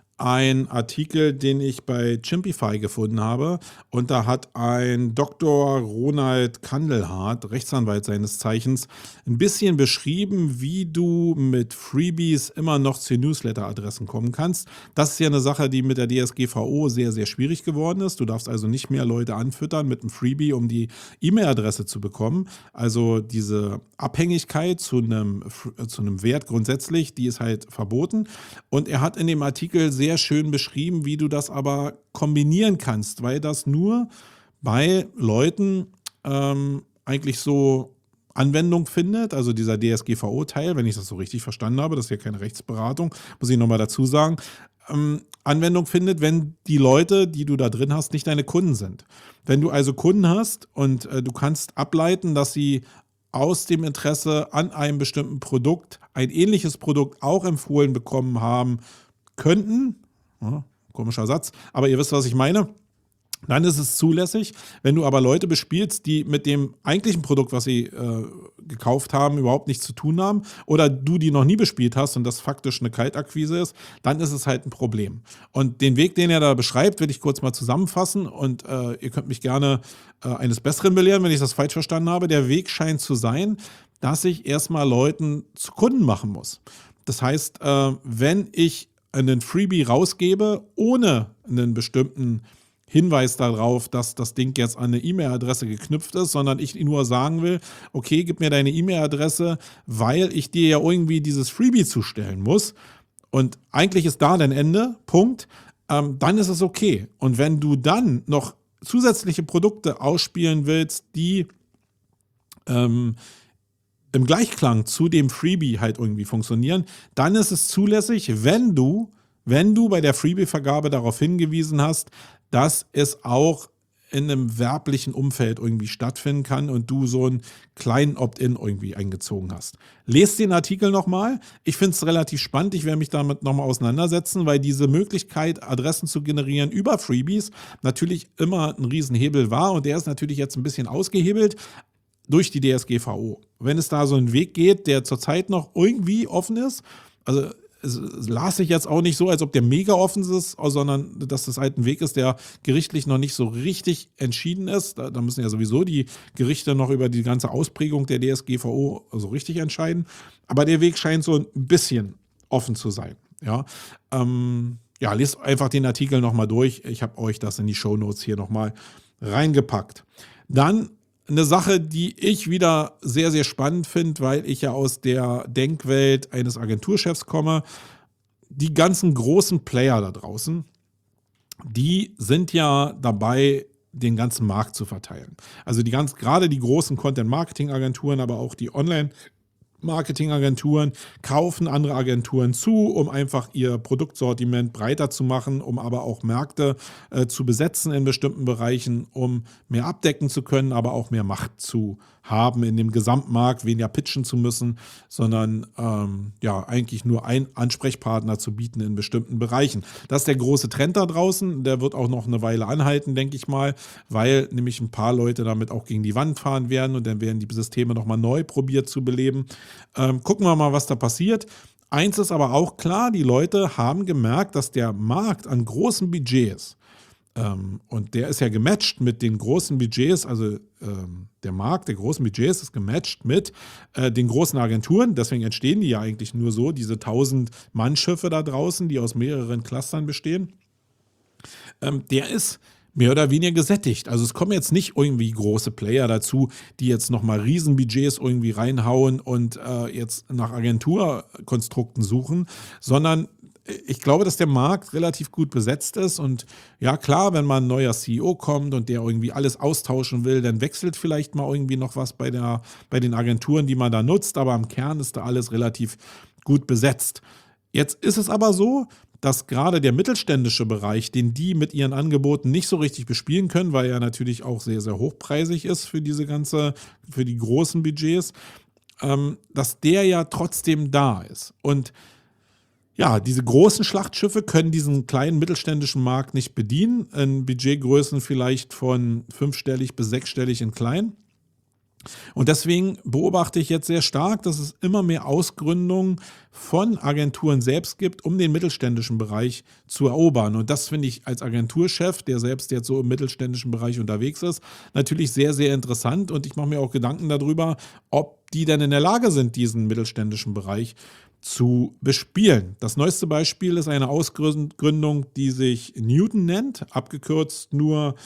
ein Artikel, den ich bei Chimpify gefunden habe. Und da hat ein Dr. Ronald Kandelhardt, Rechtsanwalt seines Zeichens, ein bisschen beschrieben, wie du mit Freebies immer noch zu Newsletter-Adressen kommen kannst. Das ist ja eine Sache, die mit der DSGVO sehr, sehr schwierig geworden ist. Du darfst also nicht mehr Leute anfüttern mit einem Freebie, um die E-Mail-Adresse zu bekommen. Also diese Abhängigkeit zu einem Wert grundsätzlich, die ist halt verboten. Und er hat in dem Artikel sehr schön beschrieben, wie du das aber kombinieren kannst, weil das nur bei Leuten eigentlich so Anwendung findet, also dieser DSGVO-Teil, wenn ich das so richtig verstanden habe, das ist ja keine Rechtsberatung, muss ich nochmal dazu sagen, Anwendung findet, wenn die Leute, die du da drin hast, nicht deine Kunden sind. Wenn du also Kunden hast und du kannst ableiten, dass sie aus dem Interesse an einem bestimmten Produkt ein ähnliches Produkt auch empfohlen bekommen haben könnten, ja, komischer Satz, aber ihr wisst, was ich meine, dann ist es zulässig. Wenn du aber Leute bespielst, die mit dem eigentlichen Produkt, was sie gekauft haben, überhaupt nichts zu tun haben, oder du die noch nie bespielt hast und das faktisch eine Kaltakquise ist, dann ist es halt ein Problem. Und den Weg, den er da beschreibt, will ich kurz mal zusammenfassen und ihr könnt mich gerne eines Besseren belehren, wenn ich das falsch verstanden habe. Der Weg scheint zu sein, dass ich erstmal Leuten zu Kunden machen muss. Das heißt, wenn ich einen Freebie rausgebe, ohne einen bestimmten Hinweis darauf, dass das Ding jetzt an eine E-Mail-Adresse geknüpft ist, sondern ich nur sagen will, okay, gib mir deine E-Mail-Adresse, weil ich dir ja irgendwie dieses Freebie zustellen muss und eigentlich ist da dein Ende, Punkt, dann ist es okay. Und wenn du dann noch zusätzliche Produkte ausspielen willst, die im Gleichklang zu dem Freebie halt irgendwie funktionieren, dann ist es zulässig, wenn du wenn du bei der Freebie-Vergabe darauf hingewiesen hast, dass es auch in einem werblichen Umfeld irgendwie stattfinden kann und du so einen kleinen Opt-in irgendwie eingezogen hast. Lest den Artikel nochmal. Ich finde es relativ spannend. Ich werde mich damit nochmal auseinandersetzen, weil diese Möglichkeit, Adressen zu generieren über Freebies natürlich immer ein Riesenhebel war und der ist natürlich jetzt ein bisschen ausgehebelt durch die DSGVO. Wenn es da so einen Weg geht, der zurzeit noch irgendwie offen ist, also es las sich jetzt auch nicht so, als ob der mega offen ist, sondern dass das halt ein Weg ist, der gerichtlich noch nicht so richtig entschieden ist. Da müssen ja sowieso die Gerichte noch über die ganze Ausprägung der DSGVO so richtig entscheiden. Aber der Weg scheint so ein bisschen offen zu sein. Ja, lest einfach den Artikel nochmal durch. Ich habe euch das in die Shownotes hier nochmal reingepackt. Dann eine Sache, die ich wieder sehr, sehr spannend finde, weil ich ja aus der Denkwelt eines Agenturchefs komme. Die ganzen großen Player da draußen, die sind ja dabei, den ganzen Markt zu verteilen. Also gerade die großen Content-Marketing-Agenturen, aber auch die Online-Marketing-Agenturen kaufen andere Agenturen zu, um einfach ihr Produktsortiment breiter zu machen, um aber auch Märkte zu besetzen in bestimmten Bereichen, um mehr abdecken zu können, aber auch mehr Macht zu haben in dem Gesamtmarkt, weniger pitchen zu müssen, sondern eigentlich nur einen Ansprechpartner zu bieten in bestimmten Bereichen. Das ist der große Trend da draußen, der wird auch noch eine Weile anhalten, denke ich mal, weil nämlich ein paar Leute damit auch gegen die Wand fahren werden und dann werden die Systeme nochmal neu probiert zu beleben. Gucken wir mal, was da passiert. Eins ist aber auch klar, die Leute haben gemerkt, dass der Markt an großen Budgets, und der ist ja gematcht mit den großen Budgets, also der Markt der großen Budgets ist gematcht mit den großen Agenturen, deswegen entstehen die ja eigentlich nur so, diese 1000-Mann-Schiffe da draußen, die aus mehreren Clustern bestehen. Der ist mehr oder weniger gesättigt. Also es kommen jetzt nicht irgendwie große Player dazu, die jetzt nochmal Riesenbudgets irgendwie reinhauen und jetzt nach Agenturkonstrukten suchen, sondern ich glaube, dass der Markt relativ gut besetzt ist und ja klar, wenn mal ein neuer CEO kommt und der irgendwie alles austauschen will, dann wechselt vielleicht mal irgendwie noch was bei den Agenturen, die man da nutzt, aber im Kern ist da alles relativ gut besetzt. Jetzt ist es aber so, dass gerade der mittelständische Bereich, den die mit ihren Angeboten nicht so richtig bespielen können, weil er natürlich auch sehr, sehr hochpreisig ist für für die großen Budgets, dass der ja trotzdem da ist. Und ja, diese großen Schlachtschiffe können diesen kleinen mittelständischen Markt nicht bedienen, in Budgetgrößen vielleicht von 5-stellig bis 6-stellig in klein. Und deswegen beobachte ich jetzt sehr stark, dass es immer mehr Ausgründungen von Agenturen selbst gibt, um den mittelständischen Bereich zu erobern. Und das finde ich als Agenturchef, der selbst jetzt so im mittelständischen Bereich unterwegs ist, natürlich sehr, sehr interessant. Und ich mache mir auch Gedanken darüber, ob die denn in der Lage sind, diesen mittelständischen Bereich zu bespielen. Das neueste Beispiel ist eine Ausgründung, die sich Newton nennt, abgekürzt nur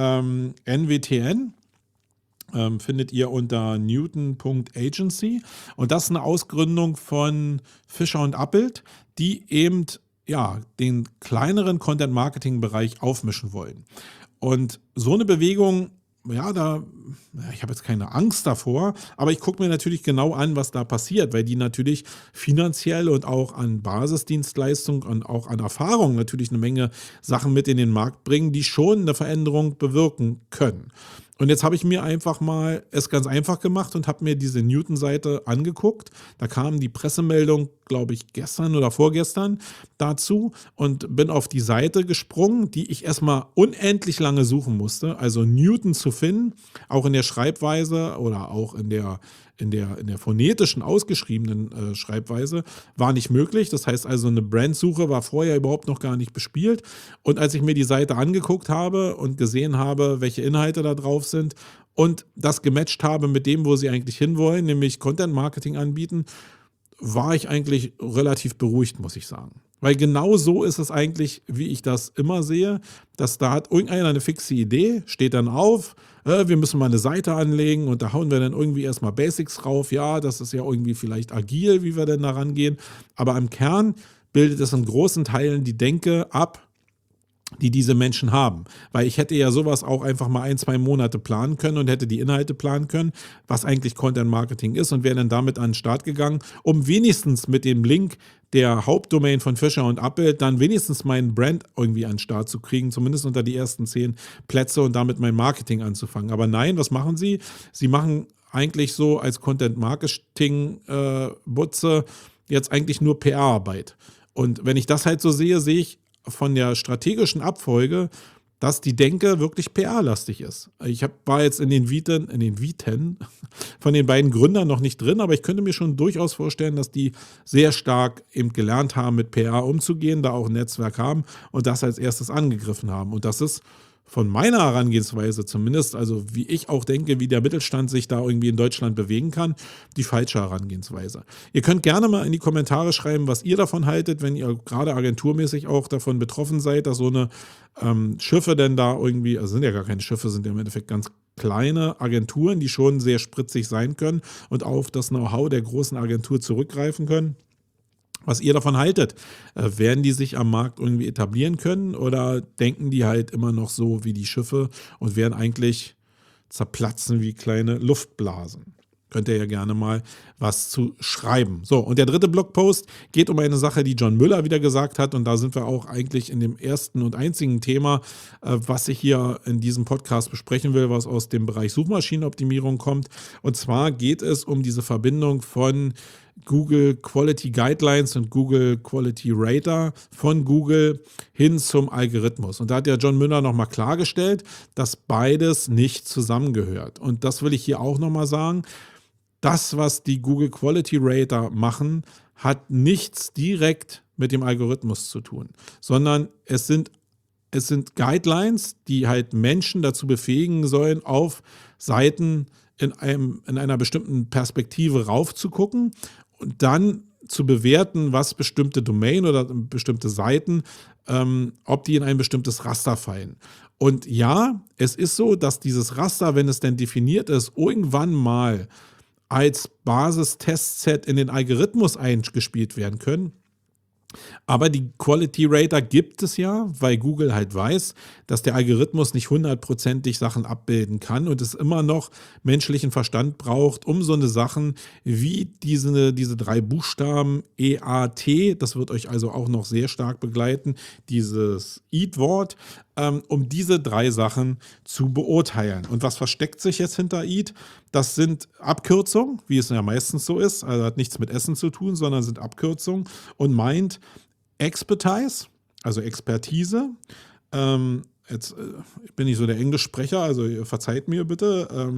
NWTN. Findet ihr unter newton.agency. Und das ist eine Ausgründung von Fischer und Appelt, die eben den kleineren Content-Marketing-Bereich aufmischen wollen. Und so eine Bewegung, ich habe jetzt keine Angst davor, aber ich gucke mir natürlich genau an, was da passiert, weil die natürlich finanziell und auch an Basisdienstleistung und auch an Erfahrung natürlich eine Menge Sachen mit in den Markt bringen, die schon eine Veränderung bewirken können. Und jetzt habe ich mir einfach mal es ganz einfach gemacht und habe mir diese Newton-Seite angeguckt. Da kam die Pressemeldung, glaube ich, gestern oder vorgestern dazu und bin auf die Seite gesprungen, die ich erstmal unendlich lange suchen musste. Also Newton zu finden, auch in der Schreibweise oder auch in der phonetischen ausgeschriebenen Schreibweise, war nicht möglich. Das heißt also, eine Brandsuche war vorher überhaupt noch gar nicht bespielt. Und als ich mir die Seite angeguckt habe und gesehen habe, welche Inhalte da drauf sind und das gematcht habe mit dem, wo sie eigentlich hinwollen, nämlich Content Marketing anbieten, war ich eigentlich relativ beruhigt, muss ich sagen. Weil genau so ist es eigentlich, wie ich das immer sehe, dass da hat irgendeiner eine fixe Idee, steht dann auf, wir müssen mal eine Seite anlegen und da hauen wir dann irgendwie erstmal Basics drauf. Ja, das ist ja irgendwie vielleicht agil, wie wir denn da rangehen. Aber im Kern bildet es in großen Teilen die Denke ab, die diese Menschen haben. Weil ich hätte ja sowas auch einfach mal 1, 2 Monate planen können und hätte die Inhalte planen können, was eigentlich Content Marketing ist, und wäre dann damit an den Start gegangen, um wenigstens mit dem Link der Hauptdomain von Fischer und Appelt dann wenigstens meinen Brand irgendwie an den Start zu kriegen, zumindest unter die ersten 10 Plätze, und damit mein Marketing anzufangen. Aber nein, was machen sie? Sie machen eigentlich so als Content Marketing Butze jetzt eigentlich nur PR-Arbeit. Und wenn ich das halt so sehe, sehe ich von der strategischen Abfolge, dass die Denke wirklich PR-lastig ist. Ich war jetzt in den Viten von den beiden Gründern noch nicht drin, aber ich könnte mir schon durchaus vorstellen, dass die sehr stark eben gelernt haben, mit PR umzugehen, da auch ein Netzwerk haben und das als erstes angegriffen haben. Und das ist von meiner Herangehensweise zumindest, also wie ich auch denke, wie der Mittelstand sich da irgendwie in Deutschland bewegen kann, die falsche Herangehensweise. Ihr könnt gerne mal in die Kommentare schreiben, was ihr davon haltet, wenn ihr gerade agenturmäßig auch davon betroffen seid, dass so eine Schiffe denn da irgendwie, also sind ja gar keine Schiffe, sind ja im Endeffekt ganz kleine Agenturen, die schon sehr spritzig sein können und auf das Know-how der großen Agentur zurückgreifen können. Was ihr davon haltet. Werden die sich am Markt irgendwie etablieren können oder denken die halt immer noch so wie die Schiffe und werden eigentlich zerplatzen wie kleine Luftblasen? Könnt ihr ja gerne mal was zu schreiben. So, und der dritte Blogpost geht um eine Sache, die John Müller wieder gesagt hat, und da sind wir auch eigentlich in dem ersten und einzigen Thema, was ich hier in diesem Podcast besprechen will, was aus dem Bereich Suchmaschinenoptimierung kommt. Und zwar geht es um diese Verbindung von Google Quality Guidelines und Google Quality Rater von Google hin zum Algorithmus. Und da hat ja John Müller nochmal klargestellt, dass beides nicht zusammengehört. Und das will ich hier auch nochmal sagen. Das, was die Google Quality Rater machen, hat nichts direkt mit dem Algorithmus zu tun, sondern es sind Guidelines, die halt Menschen dazu befähigen sollen, auf Seiten in einer bestimmten Perspektive raufzugucken und dann zu bewerten, was bestimmte Domain oder bestimmte Seiten, ob die in ein bestimmtes Raster fallen. Und ja, es ist so, dass dieses Raster, wenn es denn definiert ist, irgendwann mal als Basis-Testset in den Algorithmus eingespielt werden können. Aber die Quality Rater gibt es ja, weil Google halt weiß, dass der Algorithmus nicht 100%ig Sachen abbilden kann und es immer noch menschlichen Verstand braucht, um so eine Sachen wie diese 3 Buchstaben EAT, das wird euch also auch noch sehr stark begleiten, dieses EAT-Wort, um diese 3 Sachen zu beurteilen. Und was versteckt sich jetzt hinter EAT? Das sind Abkürzungen, wie es ja meistens so ist, also hat nichts mit Essen zu tun, sondern sind Abkürzungen und meint Expertise, also Expertise. Jetzt bin ich so der Englischsprecher, also ihr verzeiht mir bitte.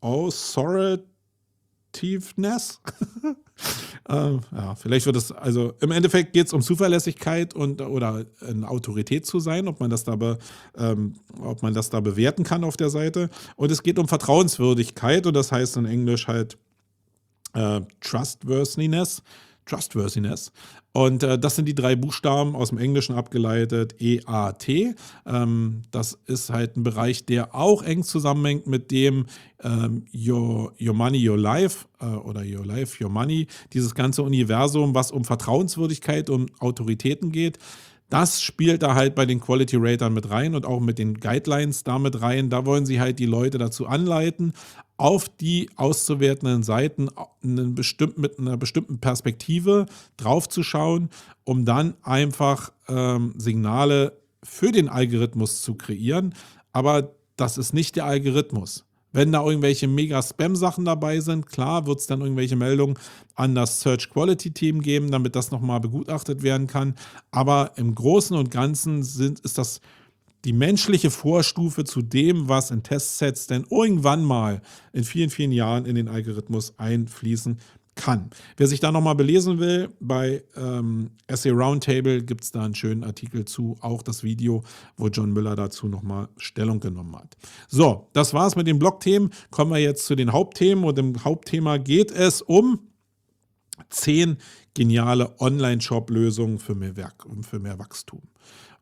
Authoritativeness. Ja, vielleicht wird es, also im Endeffekt geht es um Zuverlässigkeit oder eine Autorität zu sein, ob man das da bewerten kann auf der Seite. Und es geht um Vertrauenswürdigkeit, und das heißt in Englisch halt Trustworthiness. Und das sind die 3 Buchstaben aus dem Englischen abgeleitet, EAT. Das ist halt ein Bereich, der auch eng zusammenhängt mit dem Your Money, Your Life oder Your Life, Your Money. Dieses ganze Universum, was um Vertrauenswürdigkeit und Autoritäten geht. Das spielt da halt bei den Quality Ratern mit rein und auch mit den Guidelines da mit rein. Da wollen sie halt die Leute dazu anleiten, auf die auszuwertenden Seiten mit einer bestimmten Perspektive draufzuschauen, um dann einfach Signale für den Algorithmus zu kreieren. Aber das ist nicht der Algorithmus. Wenn da irgendwelche Mega-Spam-Sachen dabei sind, klar, wird es dann irgendwelche Meldungen an das Search-Quality-Team geben, damit das nochmal begutachtet werden kann. Aber im Großen und Ganzen ist das die menschliche Vorstufe zu dem, was in Testsets denn irgendwann mal in vielen, vielen Jahren in den Algorithmus einfließen kann. Wer sich da nochmal belesen will, bei SEO Roundtable gibt es da einen schönen Artikel zu, auch das Video, wo John Müller dazu nochmal Stellung genommen hat. So, das war's mit den Blogthemen. Kommen wir jetzt zu den Hauptthemen, und im Hauptthema geht es um 10 geniale Online-Shop-Lösungen für mehr Wachstum.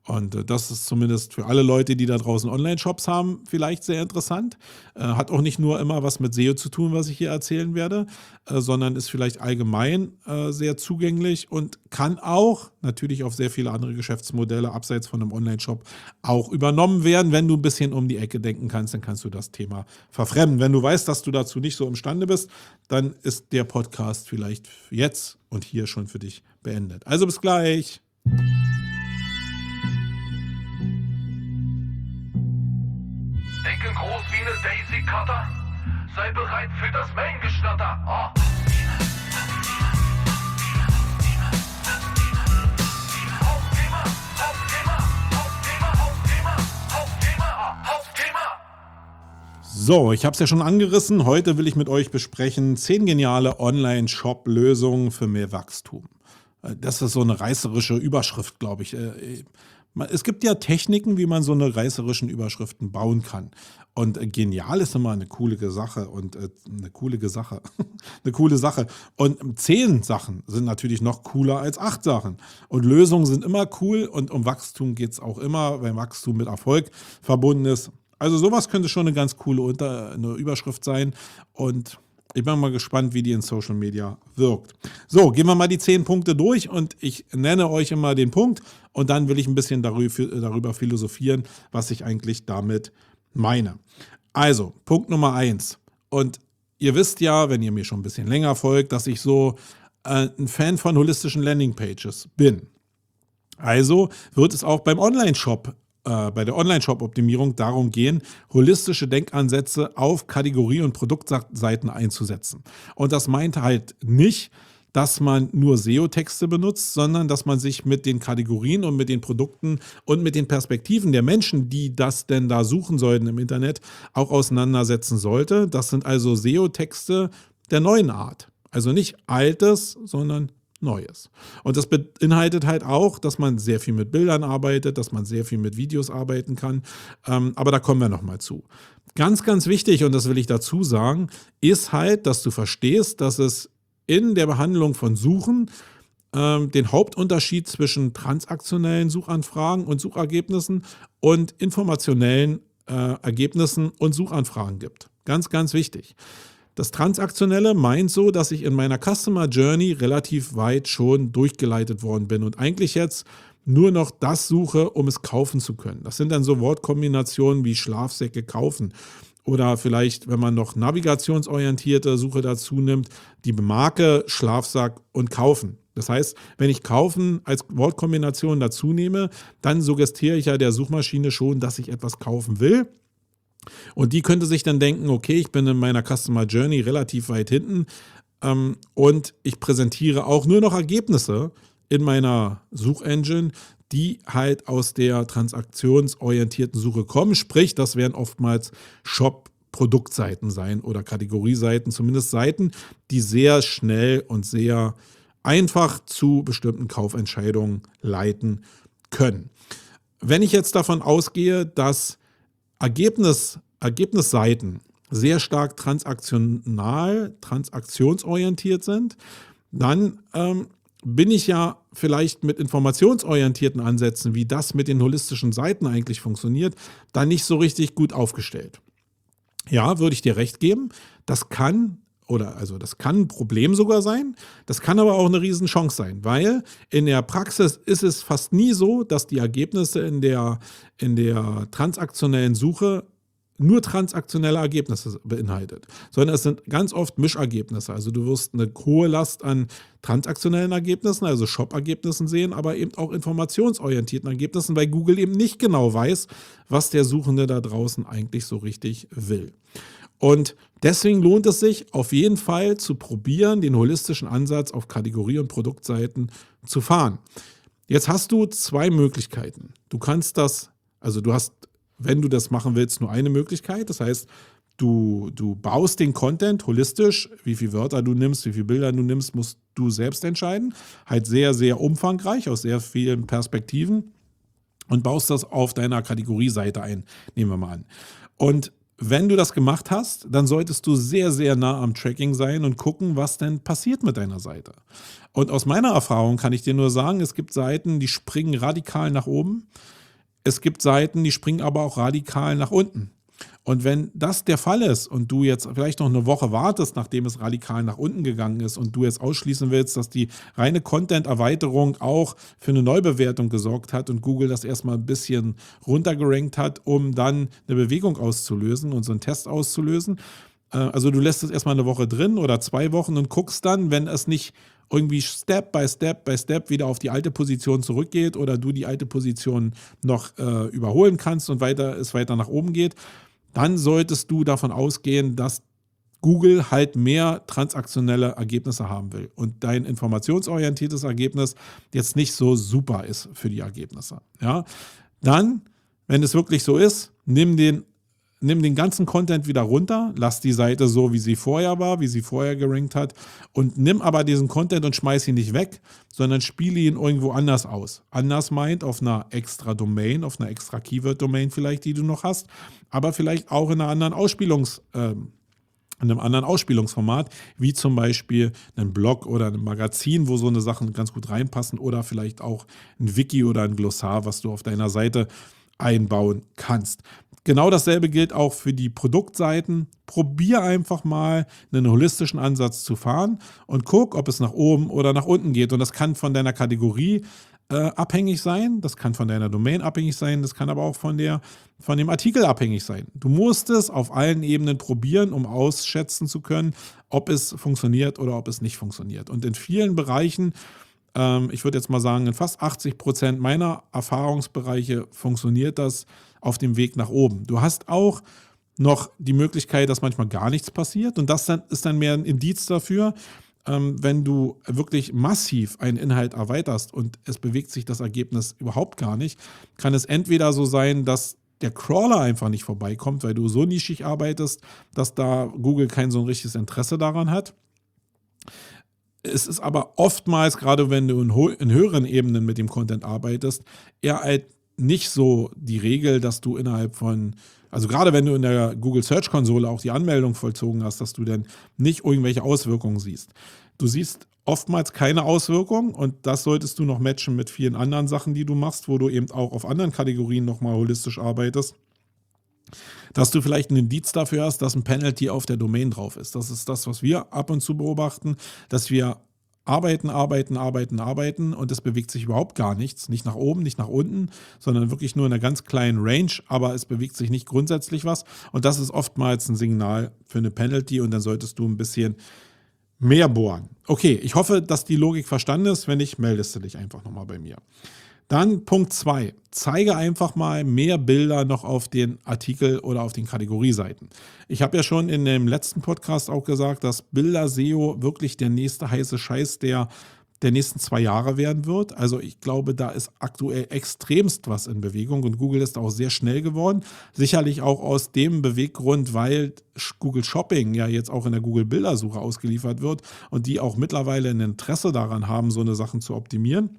Und das ist zumindest für alle Leute, die da draußen Online-Shops haben, vielleicht sehr interessant. Hat auch nicht nur immer was mit SEO zu tun, was ich hier erzählen werde, sondern ist vielleicht allgemein sehr zugänglich und kann auch natürlich auf sehr viele andere Geschäftsmodelle abseits von einem Online-Shop auch übernommen werden. Wenn du ein bisschen um die Ecke denken kannst, dann kannst du das Thema verfremden. Wenn du weißt, dass du dazu nicht so imstande bist, dann ist der Podcast vielleicht jetzt und hier schon für dich beendet. Also bis gleich. Denke groß wie eine Daisy Cutter. Sei bereit für das Main-Geschnatter. Oh. Hauptthema, Hauptthema, Hauptthema, Hauptthema, Hauptthema, Hauptthema. So, ich habe es ja schon angerissen. Heute will ich mit euch besprechen 10 geniale Online-Shop-Lösungen für mehr Wachstum. Das ist so eine reißerische Überschrift, glaube ich. Es gibt ja Techniken, wie man so eine reißerischen Überschriften bauen kann. Und genial ist immer eine coole Sache und eine coole Sache. Eine coole Sache. Und 10 Sachen sind natürlich noch cooler als 8 Sachen. Und Lösungen sind immer cool und um Wachstum geht es auch immer, weil Wachstum mit Erfolg verbunden ist. Also sowas könnte schon eine ganz coole eine Überschrift sein. Und ich bin mal gespannt, wie die in Social Media wirkt. So, gehen wir mal die 10 Punkte durch und ich nenne euch immer den Punkt und dann will ich ein bisschen darüber philosophieren, was ich eigentlich damit meine. Also, Punkt Nummer 1. Und ihr wisst ja, wenn ihr mir schon ein bisschen länger folgt, dass ich so ein Fan von holistischen Landingpages bin. Also wird es auch beim Online-Shop bei der Online-Shop-Optimierung darum gehen, holistische Denkansätze auf Kategorie- und Produktseiten einzusetzen. Und das meint halt nicht, dass man nur SEO-Texte benutzt, sondern dass man sich mit den Kategorien und mit den Produkten und mit den Perspektiven der Menschen, die das denn da suchen sollten im Internet, auch auseinandersetzen sollte. Das sind also SEO-Texte der neuen Art. Also nicht Altes, sondern Neues. Und das beinhaltet halt auch, dass man sehr viel mit Bildern arbeitet, dass man sehr viel mit Videos arbeiten kann. Aber da kommen wir nochmal zu. Ganz, ganz wichtig, und das will ich dazu sagen, ist halt, dass du verstehst, dass es in der Behandlung von Suchen den Hauptunterschied zwischen transaktionellen Suchanfragen und Suchergebnissen und informationellen Ergebnissen und Suchanfragen gibt. Ganz, ganz wichtig. Das Transaktionelle meint so, dass ich in meiner Customer Journey relativ weit schon durchgeleitet worden bin und eigentlich jetzt nur noch das suche, um es kaufen zu können. Das sind dann so Wortkombinationen wie Schlafsäcke kaufen oder vielleicht, wenn man noch navigationsorientierte Suche dazu nimmt, die Marke Schlafsack und kaufen. Das heißt, wenn ich kaufen als Wortkombination dazu nehme, dann suggestiere ich ja der Suchmaschine schon, dass ich etwas kaufen will. Und die könnte sich dann denken, okay, ich bin in meiner Customer Journey relativ weit hinten und ich präsentiere auch nur noch Ergebnisse in meiner Suchengine, die halt aus der transaktionsorientierten Suche kommen. Sprich, das werden oftmals Shop-Produktseiten sein oder Kategorieseiten, zumindest Seiten, die sehr schnell und sehr einfach zu bestimmten Kaufentscheidungen leiten können. Wenn ich jetzt davon ausgehe, dass Ergebnisseiten sehr stark transaktionsorientiert sind, dann bin ich ja vielleicht mit informationsorientierten Ansätzen, wie das mit den holistischen Seiten eigentlich funktioniert, dann nicht so richtig gut aufgestellt. Ja, würde ich dir recht geben, das kann ein Problem sogar sein, das kann aber auch eine Riesenchance sein, weil in der Praxis ist es fast nie so, dass die Ergebnisse in der transaktionellen Suche nur transaktionelle Ergebnisse beinhaltet, sondern es sind ganz oft Mischergebnisse. Also du wirst eine hohe Last an transaktionellen Ergebnissen, also Shop-Ergebnissen sehen, aber eben auch informationsorientierten Ergebnissen, weil Google eben nicht genau weiß, was der Suchende da draußen eigentlich so richtig will. Und deswegen lohnt es sich auf jeden Fall zu probieren, den holistischen Ansatz auf Kategorie- und Produktseiten zu fahren. Jetzt hast du 2 Möglichkeiten. Du hast, wenn du das machen willst, nur eine Möglichkeit. Das heißt, du baust den Content holistisch. Wie viele Wörter du nimmst, wie viele Bilder du nimmst, musst du selbst entscheiden. Halt sehr, sehr umfangreich, aus sehr vielen Perspektiven. Und baust das auf deiner Kategorieseite ein, nehmen wir mal an. Und wenn du das gemacht hast, dann solltest du sehr, sehr nah am Tracking sein und gucken, was denn passiert mit deiner Seite. Und aus meiner Erfahrung kann ich dir nur sagen, es gibt Seiten, die springen radikal nach oben. Es gibt Seiten, die springen aber auch radikal nach unten. Und wenn das der Fall ist und du jetzt vielleicht noch eine Woche wartest, nachdem es radikal nach unten gegangen ist und du jetzt ausschließen willst, dass die reine Content-Erweiterung auch für eine Neubewertung gesorgt hat und Google das erstmal ein bisschen runtergerankt hat, um dann eine Bewegung auszulösen und so einen Test auszulösen. Also du lässt es erstmal eine Woche drin oder 2 Wochen und guckst dann, wenn es nicht irgendwie Step by Step by Step wieder auf die alte Position zurückgeht oder du die alte Position noch überholen kannst und es weiter nach oben geht, dann solltest du davon ausgehen, dass Google halt mehr transaktionelle Ergebnisse haben will und dein informationsorientiertes Ergebnis jetzt nicht so super ist für die Ergebnisse. Ja? Dann, wenn es wirklich so ist, nimm den ganzen Content wieder runter, lass die Seite so, wie sie vorher war, wie sie vorher gerankt hat und nimm aber diesen Content und schmeiß ihn nicht weg, sondern spiele ihn irgendwo anders aus. Anders meint auf einer extra Domain, auf einer extra Keyword-Domain vielleicht, die du noch hast, aber vielleicht auch in einer anderen in einem anderen Ausspielungsformat, wie zum Beispiel einen Blog oder ein Magazin, wo so eine Sachen ganz gut reinpassen oder vielleicht auch ein Wiki oder ein Glossar, was du auf deiner Seite einbauen kannst. Genau dasselbe gilt auch für die Produktseiten. Probier einfach mal einen holistischen Ansatz zu fahren und guck, ob es nach oben oder nach unten geht. Und das kann von deiner Kategorie abhängig sein, das kann von deiner Domain abhängig sein, das kann aber auch von dem Artikel abhängig sein. Du musst es auf allen Ebenen probieren, um ausschätzen zu können, ob es funktioniert oder ob es nicht funktioniert. Und in vielen Bereichen, ich würde jetzt mal sagen, in fast 80% meiner Erfahrungsbereiche funktioniert das auf dem Weg nach oben. Du hast auch noch die Möglichkeit, dass manchmal gar nichts passiert und das ist dann mehr ein Indiz dafür, wenn du wirklich massiv einen Inhalt erweiterst und es bewegt sich das Ergebnis überhaupt gar nicht, kann es entweder so sein, dass der Crawler einfach nicht vorbeikommt, weil du so nischig arbeitest, dass da Google kein so ein richtiges Interesse daran hat. Es ist aber oftmals, gerade wenn du in höheren Ebenen mit dem Content arbeitest, eher halt nicht so die Regel, dass du also gerade wenn du in der Google Search Konsole auch die Anmeldung vollzogen hast, dass du dann nicht irgendwelche Auswirkungen siehst. Du siehst oftmals keine Auswirkungen und das solltest du noch matchen mit vielen anderen Sachen, die du machst, wo du eben auch auf anderen Kategorien nochmal holistisch arbeitest. Dass du vielleicht ein Indiz dafür hast, dass ein Penalty auf der Domain drauf ist. Das ist das, was wir ab und zu beobachten, dass wir arbeiten und es bewegt sich überhaupt gar nichts. Nicht nach oben, nicht nach unten, sondern wirklich nur in einer ganz kleinen Range, aber es bewegt sich nicht grundsätzlich was. Und das ist oftmals ein Signal für eine Penalty und dann solltest du ein bisschen mehr bohren. Okay, ich hoffe, dass die Logik verstanden ist. Wenn nicht, meldest du dich einfach nochmal bei mir. Dann Punkt 2. Zeige einfach mal mehr Bilder noch auf den Artikel oder auf den Kategorieseiten. Ich habe ja schon in dem letzten Podcast auch gesagt, dass Bilder-SEO wirklich der nächste heiße Scheiß der nächsten 2 Jahre werden wird. Also ich glaube, da ist aktuell extremst was in Bewegung und Google ist auch sehr schnell geworden. Sicherlich auch aus dem Beweggrund, weil Google Shopping ja jetzt auch in der Google Bildersuche ausgeliefert wird und die auch mittlerweile ein Interesse daran haben, so eine Sachen zu optimieren.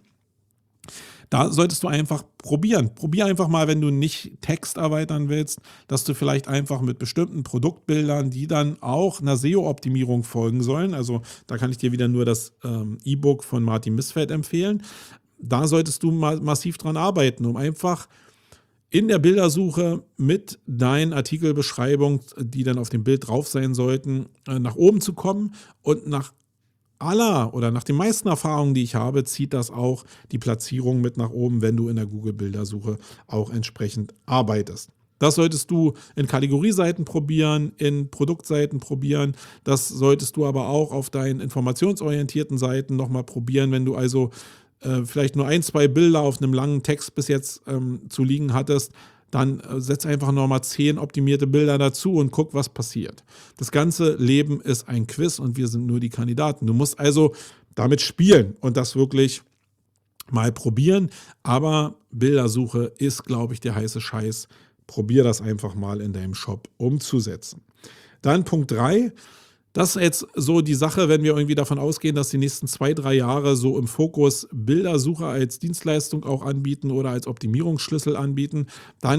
Da solltest du einfach probieren. Probier einfach mal, wenn du nicht Text erweitern willst, dass du vielleicht einfach mit bestimmten Produktbildern, die dann auch einer SEO-Optimierung folgen sollen. Also da kann ich dir wieder nur das E-Book von Martin Missfeld empfehlen. Da solltest du massiv dran arbeiten, um einfach in der Bildersuche mit deinen Artikelbeschreibungen, die dann auf dem Bild drauf sein sollten, nach oben zu kommen und nach den meisten Erfahrungen, die ich habe, zieht das auch die Platzierung mit nach oben, wenn du in der Google-Bildersuche auch entsprechend arbeitest. Das solltest du in Kategorieseiten probieren, in Produktseiten probieren. Das solltest du aber auch auf deinen informationsorientierten Seiten nochmal probieren, wenn du also vielleicht nur 1, 2 Bilder auf einem langen Text bis jetzt zu liegen hattest. Dann setz einfach nochmal 10 optimierte Bilder dazu und guck, was passiert. Das ganze Leben ist ein Quiz und wir sind nur die Kandidaten. Du musst also damit spielen und das wirklich mal probieren. Aber Bildersuche ist, glaube ich, der heiße Scheiß. Probier das einfach mal in deinem Shop umzusetzen. Dann Punkt 3. Das ist jetzt so die Sache, wenn wir irgendwie davon ausgehen, dass die nächsten 2, 3 Jahre so im Fokus Bildersuche als Dienstleistung auch anbieten oder als Optimierungsschlüssel anbieten, dann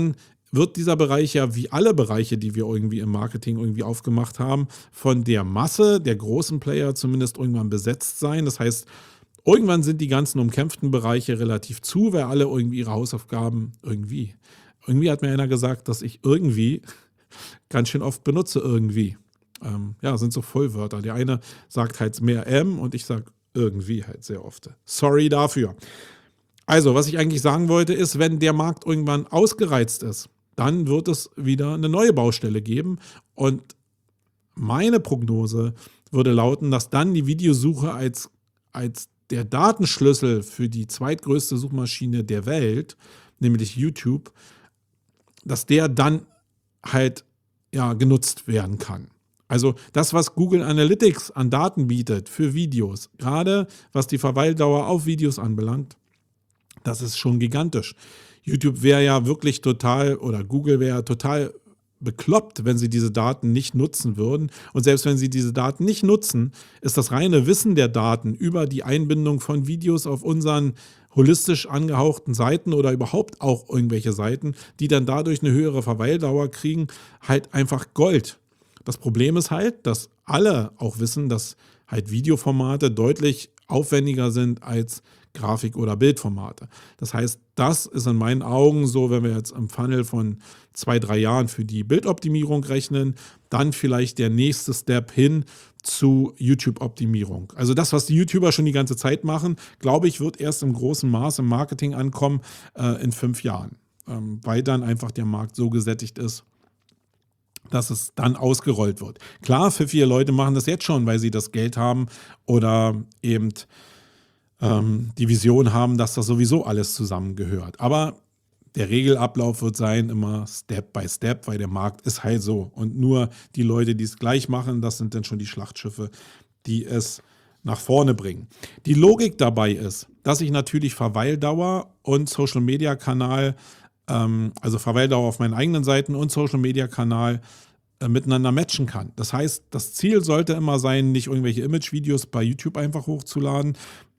wird dieser Bereich ja wie alle Bereiche, die wir irgendwie im Marketing irgendwie aufgemacht haben, von der Masse der großen Player zumindest irgendwann besetzt sein. Das heißt, irgendwann sind die ganzen umkämpften Bereiche relativ zu, weil alle irgendwie ihre Hausaufgaben irgendwie. Irgendwie hat mir einer gesagt, dass ich irgendwie ganz schön oft benutze irgendwie. Ja, sind so Vollwörter. Der eine sagt halt mehr und ich sage irgendwie halt sehr oft. Sorry dafür. Also, was ich eigentlich sagen wollte, ist, wenn der Markt irgendwann ausgereizt ist, dann wird es wieder eine neue Baustelle geben. Und meine Prognose würde lauten, dass dann die Videosuche als der Datenschlüssel für die zweitgrößte Suchmaschine der Welt, nämlich YouTube, dass der dann halt ja genutzt werden kann. Also das, was Google Analytics an Daten bietet für Videos, gerade was die Verweildauer auf Videos anbelangt, das ist schon gigantisch. YouTube wäre ja wirklich total, oder Google wäre ja total bekloppt, wenn sie diese Daten nicht nutzen würden. Und selbst wenn sie diese Daten nicht nutzen, ist das reine Wissen der Daten über die Einbindung von Videos auf unseren holistisch angehauchten Seiten oder überhaupt auch irgendwelche Seiten, die dann dadurch eine höhere Verweildauer kriegen, halt einfach Gold. Das Problem ist halt, dass alle auch wissen, dass halt Videoformate deutlich aufwendiger sind als Grafik- oder Bildformate. Das heißt, das ist in meinen Augen so, wenn wir jetzt im Funnel von 2-3 Jahren für die Bildoptimierung rechnen, dann vielleicht der nächste Step hin zu YouTube-Optimierung. Also das, was die YouTuber schon die ganze Zeit machen, glaube ich, wird erst im großen Maß im Marketing ankommen in 5 Jahren, weil dann einfach der Markt so gesättigt ist, dass es dann ausgerollt wird. Klar, für viele Leute machen das jetzt schon, weil sie das Geld haben oder eben die Vision haben, dass das sowieso alles zusammengehört. Aber der Regelablauf wird sein, immer Step by Step, weil der Markt ist halt so. Und nur die Leute, die es gleich machen, das sind dann schon die Schlachtschiffe, die es nach vorne bringen. Die Logik dabei ist, dass ich natürlich Verweildauer und Social-Media-Kanal, also Verweildauer auf meinen eigenen Seiten und Social-Media-Kanal miteinander matchen kann. Das heißt, das Ziel sollte immer sein, nicht irgendwelche Image-Videos bei YouTube einfach hochzuladen,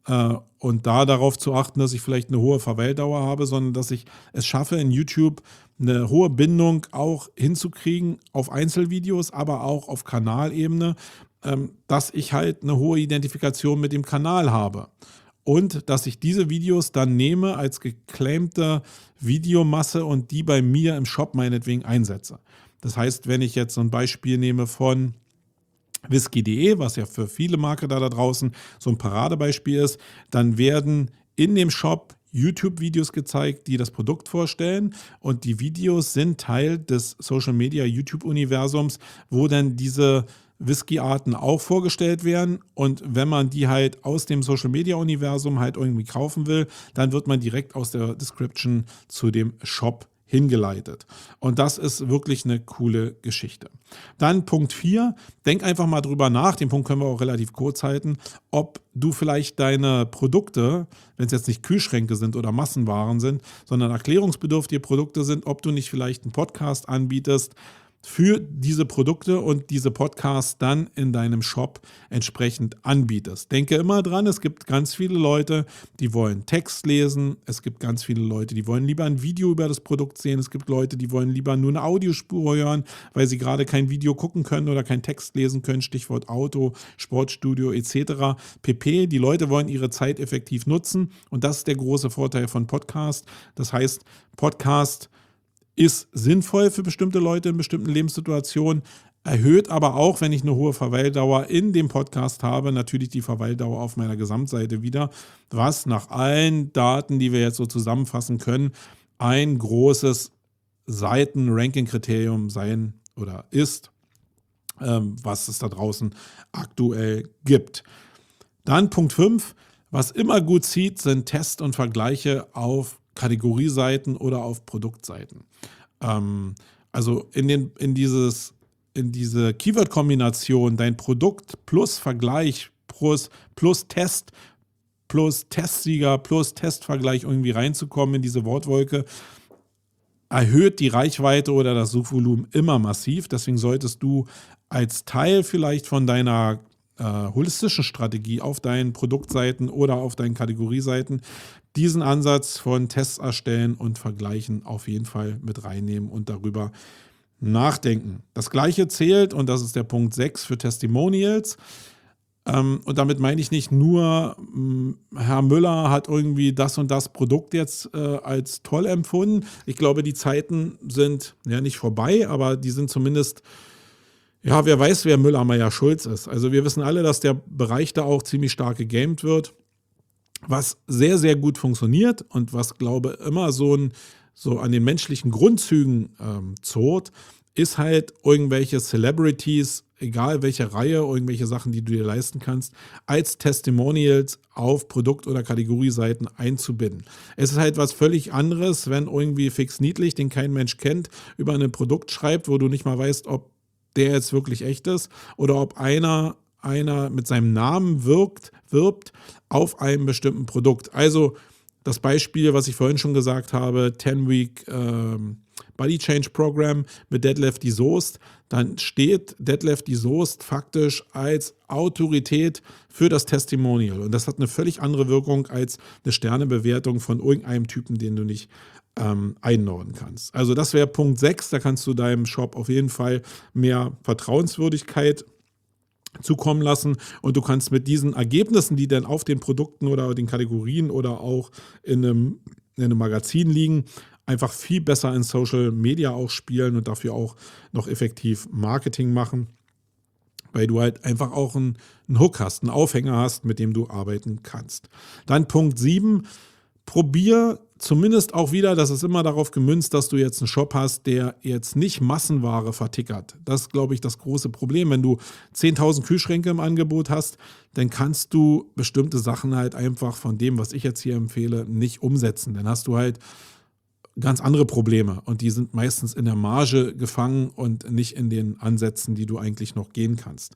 und da darauf zu achten, dass ich vielleicht eine hohe Verweildauer habe, sondern dass ich es schaffe, in YouTube eine hohe Bindung auch hinzukriegen auf Einzelvideos, aber auch auf Kanalebene, dass ich halt eine hohe Identifikation mit dem Kanal habe. Und dass ich diese Videos dann nehme als geclaimte Videomasse und die bei mir im Shop meinetwegen einsetze. Das heißt, wenn ich jetzt so ein Beispiel nehme von Whisky.de, was ja für viele Marketer da draußen so ein Paradebeispiel ist, dann werden in dem Shop YouTube-Videos gezeigt, die das Produkt vorstellen, und die Videos sind Teil des Social-Media-YouTube-Universums, wo dann diese Whisky-Arten auch vorgestellt werden, und wenn man die halt aus dem Social-Media-Universum halt irgendwie kaufen will, dann wird man direkt aus der Description zu dem Shop hingeleitet. Und das ist wirklich eine coole Geschichte. Dann Punkt 4, denk einfach mal drüber nach, den Punkt können wir auch relativ kurz halten, ob du vielleicht deine Produkte, wenn es jetzt nicht Kühlschränke sind oder Massenwaren sind, sondern erklärungsbedürftige Produkte sind, ob du nicht vielleicht einen Podcast anbietest für diese Produkte und diese Podcasts dann in deinem Shop entsprechend anbietest. Denke immer dran, es gibt ganz viele Leute, die wollen Text lesen. Es gibt ganz viele Leute, die wollen lieber ein Video über das Produkt sehen. Es gibt Leute, die wollen lieber nur eine Audiospur hören, weil sie gerade kein Video gucken können oder keinen Text lesen können. Stichwort Auto, Sportstudio etc. pp. Die Leute wollen ihre Zeit effektiv nutzen, und das ist der große Vorteil von Podcast. Das heißt, Podcast ist sinnvoll für bestimmte Leute in bestimmten Lebenssituationen, erhöht aber auch, wenn ich eine hohe Verweildauer in dem Podcast habe, natürlich die Verweildauer auf meiner Gesamtseite wieder, was nach allen Daten, die wir jetzt so zusammenfassen können, ein großes Seiten-Ranking-Kriterium sein oder ist, was es da draußen aktuell gibt. Dann Punkt 5, was immer gut zieht, sind Tests und Vergleiche auf Kategorieseiten oder auf Produktseiten. Also in diese Keyword-Kombination, dein Produkt plus Vergleich plus Test plus Testsieger plus Testvergleich irgendwie reinzukommen in diese Wortwolke, erhöht die Reichweite oder das Suchvolumen immer massiv. Deswegen solltest du als Teil vielleicht von deiner holistischen Strategie auf deinen Produktseiten oder auf deinen Kategorieseiten diesen Ansatz von Tests erstellen und vergleichen auf jeden Fall mit reinnehmen und darüber nachdenken. Das Gleiche zählt, und das ist der Punkt 6 für Testimonials. Und damit meine ich nicht nur, Herr Müller hat irgendwie das und das Produkt jetzt als toll empfunden. Ich glaube, die Zeiten sind ja nicht vorbei, aber die sind zumindest, ja, wer weiß, wer Müller-Meyer-Schulz ist. Also wir wissen alle, dass der Bereich da auch ziemlich stark gegamed wird, was sehr, sehr gut funktioniert und was, glaube ich, immer so an den menschlichen Grundzügen zurrt, ist halt irgendwelche Celebrities, egal welche Reihe, irgendwelche Sachen, die du dir leisten kannst, als Testimonials auf Produkt- oder Kategorieseiten einzubinden. Es ist halt was völlig anderes, wenn irgendwie Fix Niedlich, den kein Mensch kennt, über ein Produkt schreibt, wo du nicht mal weißt, ob der jetzt wirklich echt ist oder ob einer mit seinem Namen wirbt auf einem bestimmten Produkt. Also das Beispiel, was ich vorhin schon gesagt habe, 10-Week Body Change Program mit Detlef die Soest, dann steht Detlef die Soest faktisch als Autorität für das Testimonial. Und das hat eine völlig andere Wirkung als eine Sternebewertung von irgendeinem Typen, den du nicht einordnen kannst. Also das wäre Punkt 6, da kannst du deinem Shop auf jeden Fall mehr Vertrauenswürdigkeit zukommen lassen und du kannst mit diesen Ergebnissen, die dann auf den Produkten oder den Kategorien oder auch in einem Magazin liegen, einfach viel besser in Social Media auch spielen und dafür auch noch effektiv Marketing machen, weil du halt einfach auch einen Hook hast, einen Aufhänger hast, mit dem du arbeiten kannst. Dann Punkt 7, probier zumindest auch wieder, das ist immer darauf gemünzt, dass du jetzt einen Shop hast, der jetzt nicht Massenware vertickert. Das ist, glaube ich, das große Problem. Wenn du 10.000 Kühlschränke im Angebot hast, dann kannst du bestimmte Sachen halt einfach von dem, was ich jetzt hier empfehle, nicht umsetzen. Dann hast du halt ganz andere Probleme und die sind meistens in der Marge gefangen und nicht in den Ansätzen, die du eigentlich noch gehen kannst.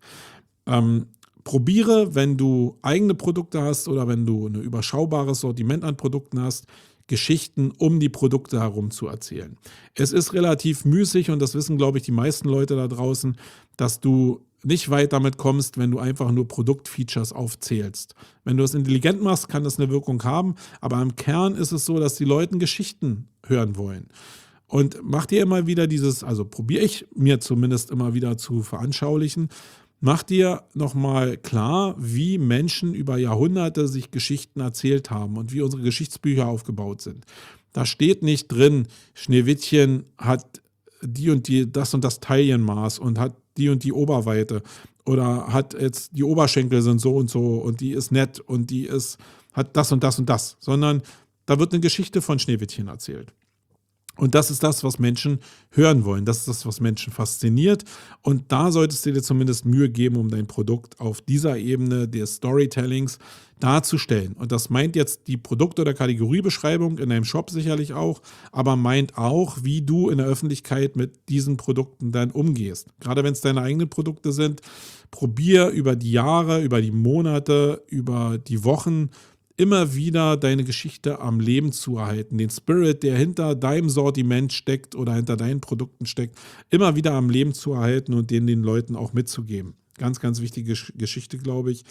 Probiere, wenn du eigene Produkte hast oder wenn du ein überschaubares Sortiment an Produkten hast, Geschichten um die Produkte herum zu erzählen. Es ist relativ müßig und das wissen, glaube ich, die meisten Leute da draußen, dass du nicht weit damit kommst, wenn du einfach nur Produktfeatures aufzählst. Wenn du es intelligent machst, kann das eine Wirkung haben, aber im Kern ist es so, dass die Leute Geschichten hören wollen. Und mach dir immer wieder also probiere ich mir zumindest immer wieder zu veranschaulichen, mach dir nochmal klar, wie Menschen über Jahrhunderte sich Geschichten erzählt haben und wie unsere Geschichtsbücher aufgebaut sind. Da steht nicht drin, Schneewittchen hat die und das Taillenmaß und hat die und die Oberweite oder hat jetzt die Oberschenkel sind so und die ist nett und hat das und das und das, sondern da wird eine Geschichte von Schneewittchen erzählt. Und das ist das, was Menschen hören wollen. Das ist das, was Menschen fasziniert. Und da solltest du dir zumindest Mühe geben, um dein Produkt auf dieser Ebene des Storytellings darzustellen. Und das meint jetzt die Produkt- oder Kategoriebeschreibung in deinem Shop sicherlich auch, aber meint auch, wie du in der Öffentlichkeit mit diesen Produkten dann umgehst. Gerade wenn es deine eigenen Produkte sind, probier über die Jahre, über die Monate, über die Wochen immer wieder deine Geschichte am Leben zu erhalten, den Spirit, der hinter deinem Sortiment steckt oder hinter deinen Produkten steckt, immer wieder am Leben zu erhalten und den Leuten auch mitzugeben. Ganz, ganz wichtige Geschichte, glaube ich,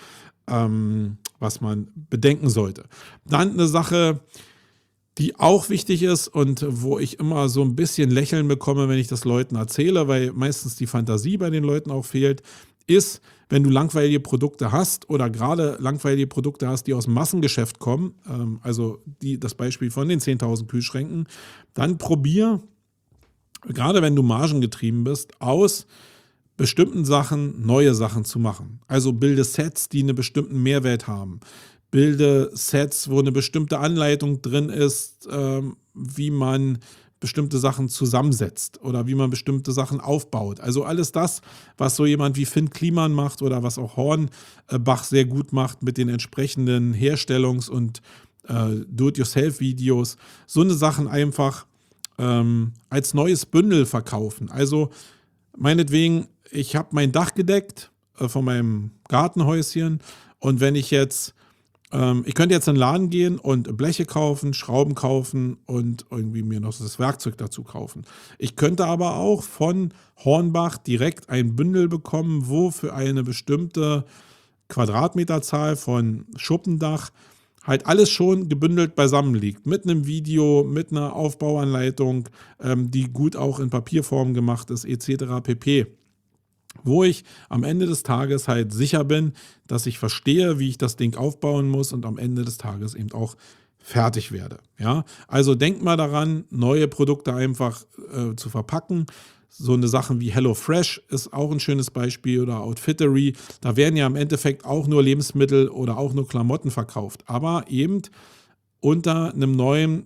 was man bedenken sollte. Dann eine Sache, die auch wichtig ist und wo ich immer so ein bisschen Lächeln bekomme, wenn ich das Leuten erzähle, weil meistens die Fantasie bei den Leuten auch fehlt, ist, wenn du langweilige Produkte hast oder gerade langweilige Produkte hast, die aus dem Massengeschäft kommen, also das Beispiel von den 10.000 Kühlschränken, dann probier, gerade wenn du margengetrieben bist, aus bestimmten Sachen neue Sachen zu machen. Also bilde Sets, die einen bestimmten Mehrwert haben. Bilde Sets, wo eine bestimmte Anleitung drin ist, wie man bestimmte Sachen zusammensetzt oder wie man bestimmte Sachen aufbaut. Also alles das, was so jemand wie Finn Kliman macht oder was auch Hornbach sehr gut macht mit den entsprechenden Herstellungs- und Do-it-yourself-Videos. So eine Sachen einfach als neues Bündel verkaufen. Also meinetwegen, ich habe mein Dach gedeckt von meinem Gartenhäuschen und wenn ich jetzt ich könnte jetzt in den Laden gehen und Bleche kaufen, Schrauben kaufen und irgendwie mir noch das Werkzeug dazu kaufen. Ich könnte aber auch von Hornbach direkt ein Bündel bekommen, wo für eine bestimmte Quadratmeterzahl von Schuppendach halt alles schon gebündelt beisammen liegt. Mit einem Video, mit einer Aufbauanleitung, die gut auch in Papierform gemacht ist, etc. pp. Wo ich am Ende des Tages halt sicher bin, dass ich verstehe, wie ich das Ding aufbauen muss und am Ende des Tages eben auch fertig werde. Ja? Also denkt mal daran, neue Produkte einfach zu verpacken. So eine Sachen wie HelloFresh ist auch ein schönes Beispiel oder Outfittery. Da werden ja im Endeffekt auch nur Lebensmittel oder auch nur Klamotten verkauft, aber eben unter einer neuen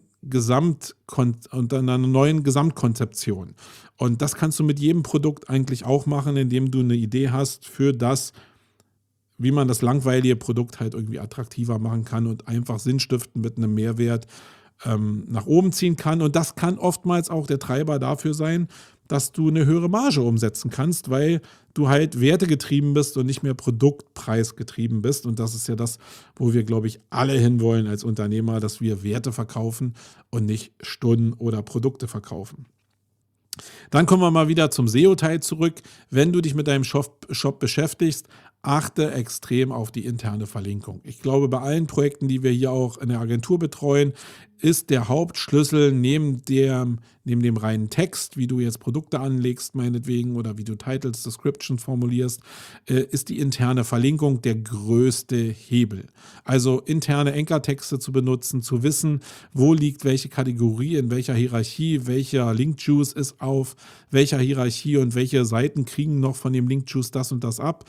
Gesamtkonzeption. Und das kannst du mit jedem Produkt eigentlich auch machen, indem du eine Idee hast für das, wie man das langweilige Produkt halt irgendwie attraktiver machen kann und einfach sinnstiftend mit einem Mehrwert nach oben ziehen kann. Und das kann oftmals auch der Treiber dafür sein, dass du eine höhere Marge umsetzen kannst, weil du halt wertegetrieben bist und nicht mehr produktpreisgetrieben bist. Und das ist ja das, wo wir, glaube ich, alle hinwollen als Unternehmer, dass wir Werte verkaufen und nicht Stunden oder Produkte verkaufen. Dann kommen wir mal wieder zum SEO-Teil zurück. Wenn du dich mit deinem Shop beschäftigst, achte extrem auf die interne Verlinkung. Ich glaube, bei allen Projekten, die wir hier auch in der Agentur betreuen, ist der Hauptschlüssel neben dem reinen Text, wie du jetzt Produkte anlegst, meinetwegen, oder wie du Titles, Descriptions formulierst, ist die interne Verlinkung der größte Hebel. Also interne Anchor-Texte zu benutzen, zu wissen, wo liegt welche Kategorie, in welcher Hierarchie, welcher Link-Juice ist auf welcher Hierarchie und welche Seiten kriegen noch von dem Link-Juice das und das ab.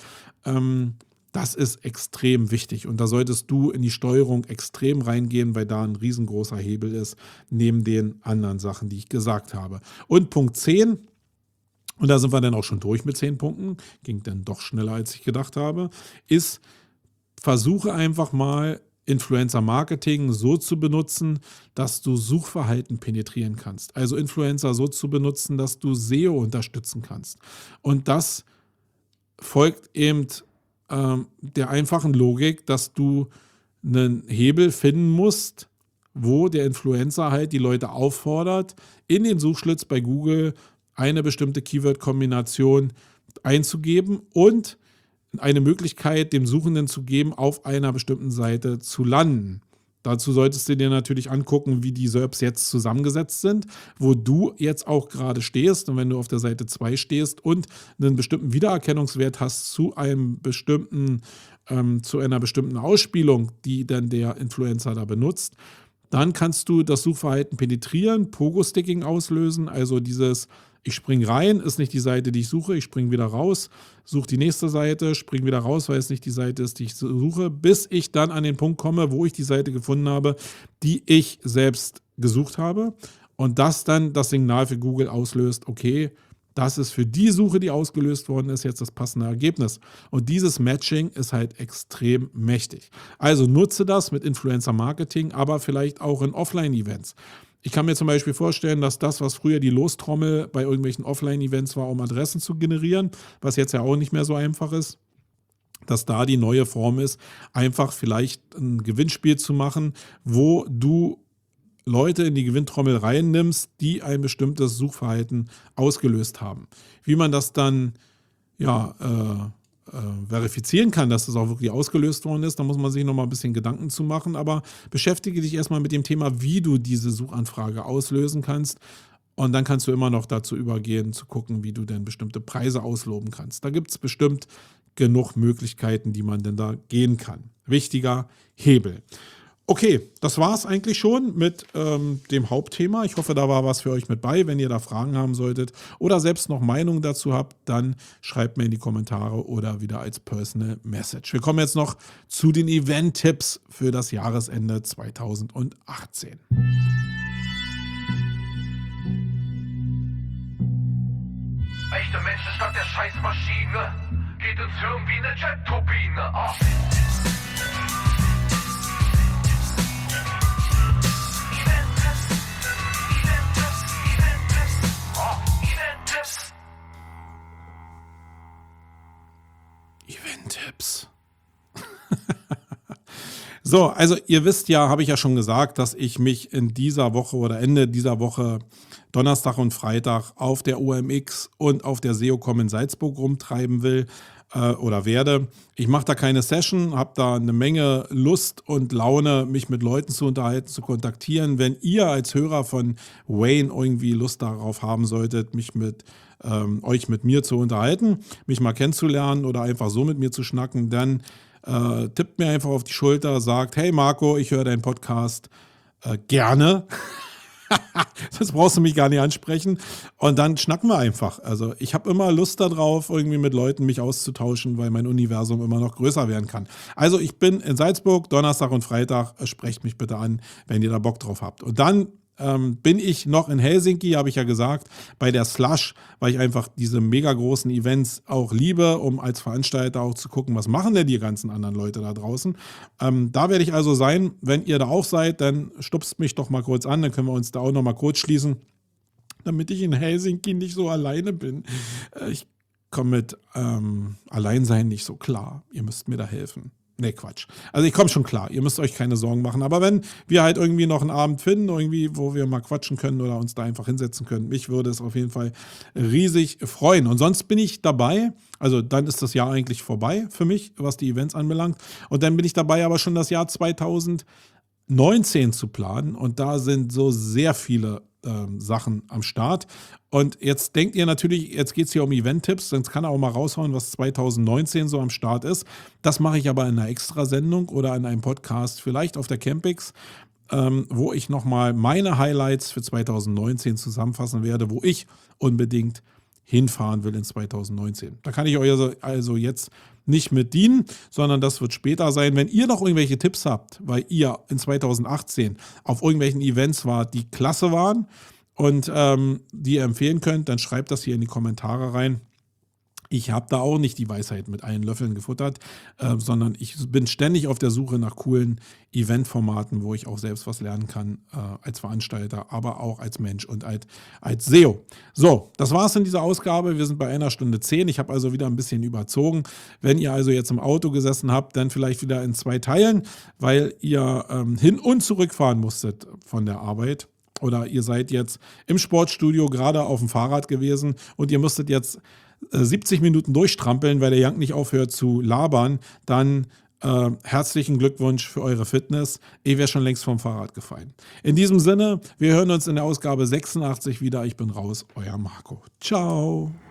Das ist extrem wichtig und da solltest du in die Steuerung extrem reingehen, weil da ein riesengroßer Hebel ist, neben den anderen Sachen, die ich gesagt habe. Und Punkt 10, und da sind wir dann auch schon durch mit 10 Punkten, ging dann doch schneller, als ich gedacht habe, ist, versuche einfach mal Influencer-Marketing so zu benutzen, dass du Suchverhalten penetrieren kannst. Also Influencer so zu benutzen, dass du SEO unterstützen kannst. Und das folgt eben der einfachen Logik, dass du einen Hebel finden musst, wo der Influencer halt die Leute auffordert, in den Suchschlitz bei Google eine bestimmte Keyword-Kombination einzugeben und eine Möglichkeit dem Suchenden zu geben, auf einer bestimmten Seite zu landen. Dazu solltest du dir natürlich angucken, wie die SERPs jetzt zusammengesetzt sind, wo du jetzt auch gerade stehst. Und wenn du auf der Seite 2 stehst und einen bestimmten Wiedererkennungswert hast zu einer bestimmten Ausspielung, die dann der Influencer da benutzt, dann kannst du das Suchverhalten penetrieren, Pogo-Sticking auslösen, also dieses ich springe rein, ist nicht die Seite, die ich suche, ich springe wieder raus, suche die nächste Seite, springe wieder raus, weil es nicht die Seite ist, die ich suche, bis ich dann an den Punkt komme, wo ich die Seite gefunden habe, die ich selbst gesucht habe und das dann das Signal für Google auslöst, okay, das ist für die Suche, die ausgelöst worden ist, jetzt das passende Ergebnis. Und dieses Matching ist halt extrem mächtig. Also nutze das mit Influencer-Marketing, aber vielleicht auch in Offline-Events. Ich kann mir zum Beispiel vorstellen, dass das, was früher die Lostrommel bei irgendwelchen Offline-Events war, um Adressen zu generieren, was jetzt ja auch nicht mehr so einfach ist, dass da die neue Form ist, einfach vielleicht ein Gewinnspiel zu machen, wo du Leute in die Gewinntrommel reinnimmst, die ein bestimmtes Suchverhalten ausgelöst haben. Wie man das dann verifizieren kann, dass das auch wirklich ausgelöst worden ist, da muss man sich noch mal ein bisschen Gedanken zu machen, aber beschäftige dich erstmal mit dem Thema, wie du diese Suchanfrage auslösen kannst und dann kannst du immer noch dazu übergehen, zu gucken, wie du denn bestimmte Preise ausloben kannst. Da gibt es bestimmt genug Möglichkeiten, die man denn da gehen kann. Wichtiger Hebel. Okay, das war es eigentlich schon mit dem Hauptthema. Ich hoffe, da war was für euch mit bei. Wenn ihr da Fragen haben solltet oder selbst noch Meinungen dazu habt, dann schreibt mir in die Kommentare oder wieder als Personal Message. Wir kommen jetzt noch zu den Event-Tipps für das Jahresende 2018. Echte Menschen statt der Scheißmaschine. Geht ins Hirn wie eine Jet-Turbine. Oh. Event-Tipps. So, also ihr wisst ja, habe ich ja schon gesagt, dass ich mich in dieser Woche oder Ende dieser Woche, Donnerstag und Freitag, auf der OMX und auf der SEOCom in Salzburg rumtreiben will. oder werde. Ich mache da keine Session, habe da eine Menge Lust und Laune, mich mit Leuten zu unterhalten, zu kontaktieren. Wenn ihr als Hörer von Wayne irgendwie Lust darauf haben solltet, euch mit mir zu unterhalten, mich mal kennenzulernen oder einfach so mit mir zu schnacken, dann tippt mir einfach auf die Schulter, sagt, hey Marco, ich höre deinen Podcast gerne. Das brauchst du mich gar nicht ansprechen. Und dann schnacken wir einfach. Also ich habe immer Lust darauf, irgendwie mit Leuten mich auszutauschen, weil mein Universum immer noch größer werden kann. Also ich bin in Salzburg, Donnerstag und Freitag. Sprecht mich bitte an, wenn ihr da Bock drauf habt. Und dann bin ich noch in Helsinki, habe ich ja gesagt, bei der Slush, weil ich einfach diese mega großen Events auch liebe, um als Veranstalter auch zu gucken, was machen denn die ganzen anderen Leute da draußen. Da werde ich also sein. Wenn ihr da auch seid, dann stupst mich doch mal kurz an, dann können wir uns da auch noch mal kurz schließen, damit ich in Helsinki nicht so alleine bin. Ich komme mit Alleinsein nicht so klar. Ihr müsst mir da helfen. Nee, Quatsch. Also ich komme schon klar, ihr müsst euch keine Sorgen machen. Aber wenn wir halt irgendwie noch einen Abend finden, irgendwie, wo wir mal quatschen können oder uns da einfach hinsetzen können, mich würde es auf jeden Fall riesig freuen. Und sonst bin ich dabei, also dann ist das Jahr eigentlich vorbei für mich, was die Events anbelangt. Und dann bin ich dabei, aber schon das Jahr 2019 zu planen. Und da sind so sehr viele Sachen am Start. Und jetzt denkt ihr natürlich, jetzt geht es hier um Event-Tipps, sonst kann er auch mal raushauen, was 2019 so am Start ist. Das mache ich aber in einer Extrasendung oder in einem Podcast, vielleicht auf der Campix, wo ich nochmal meine Highlights für 2019 zusammenfassen werde, wo ich unbedingt hinfahren will in 2019. Da kann ich euch also jetzt nicht mit dienen, sondern das wird später sein. Wenn ihr noch irgendwelche Tipps habt, weil ihr in 2018 auf irgendwelchen Events wart, die klasse waren und die ihr empfehlen könnt, dann schreibt das hier in die Kommentare rein. Ich habe da auch nicht die Weisheit mit allen Löffeln gefuttert, sondern ich bin ständig auf der Suche nach coolen Eventformaten, wo ich auch selbst was lernen kann als Veranstalter, aber auch als Mensch und als SEO. So, das war's in dieser Ausgabe. Wir sind bei 1:10. Ich habe also wieder ein bisschen überzogen. Wenn ihr also jetzt im Auto gesessen habt, dann vielleicht wieder in 2 Teilen, weil ihr hin- und zurückfahren musstet von der Arbeit. Oder ihr seid jetzt im Sportstudio gerade auf dem Fahrrad gewesen und ihr müsstet jetzt 70 Minuten durchstrampeln, weil der Jank nicht aufhört zu labern, dann herzlichen Glückwunsch für eure Fitness. Ich wäre schon längst vom Fahrrad gefallen. In diesem Sinne, wir hören uns in der Ausgabe 86 wieder. Ich bin raus, euer Marco. Ciao.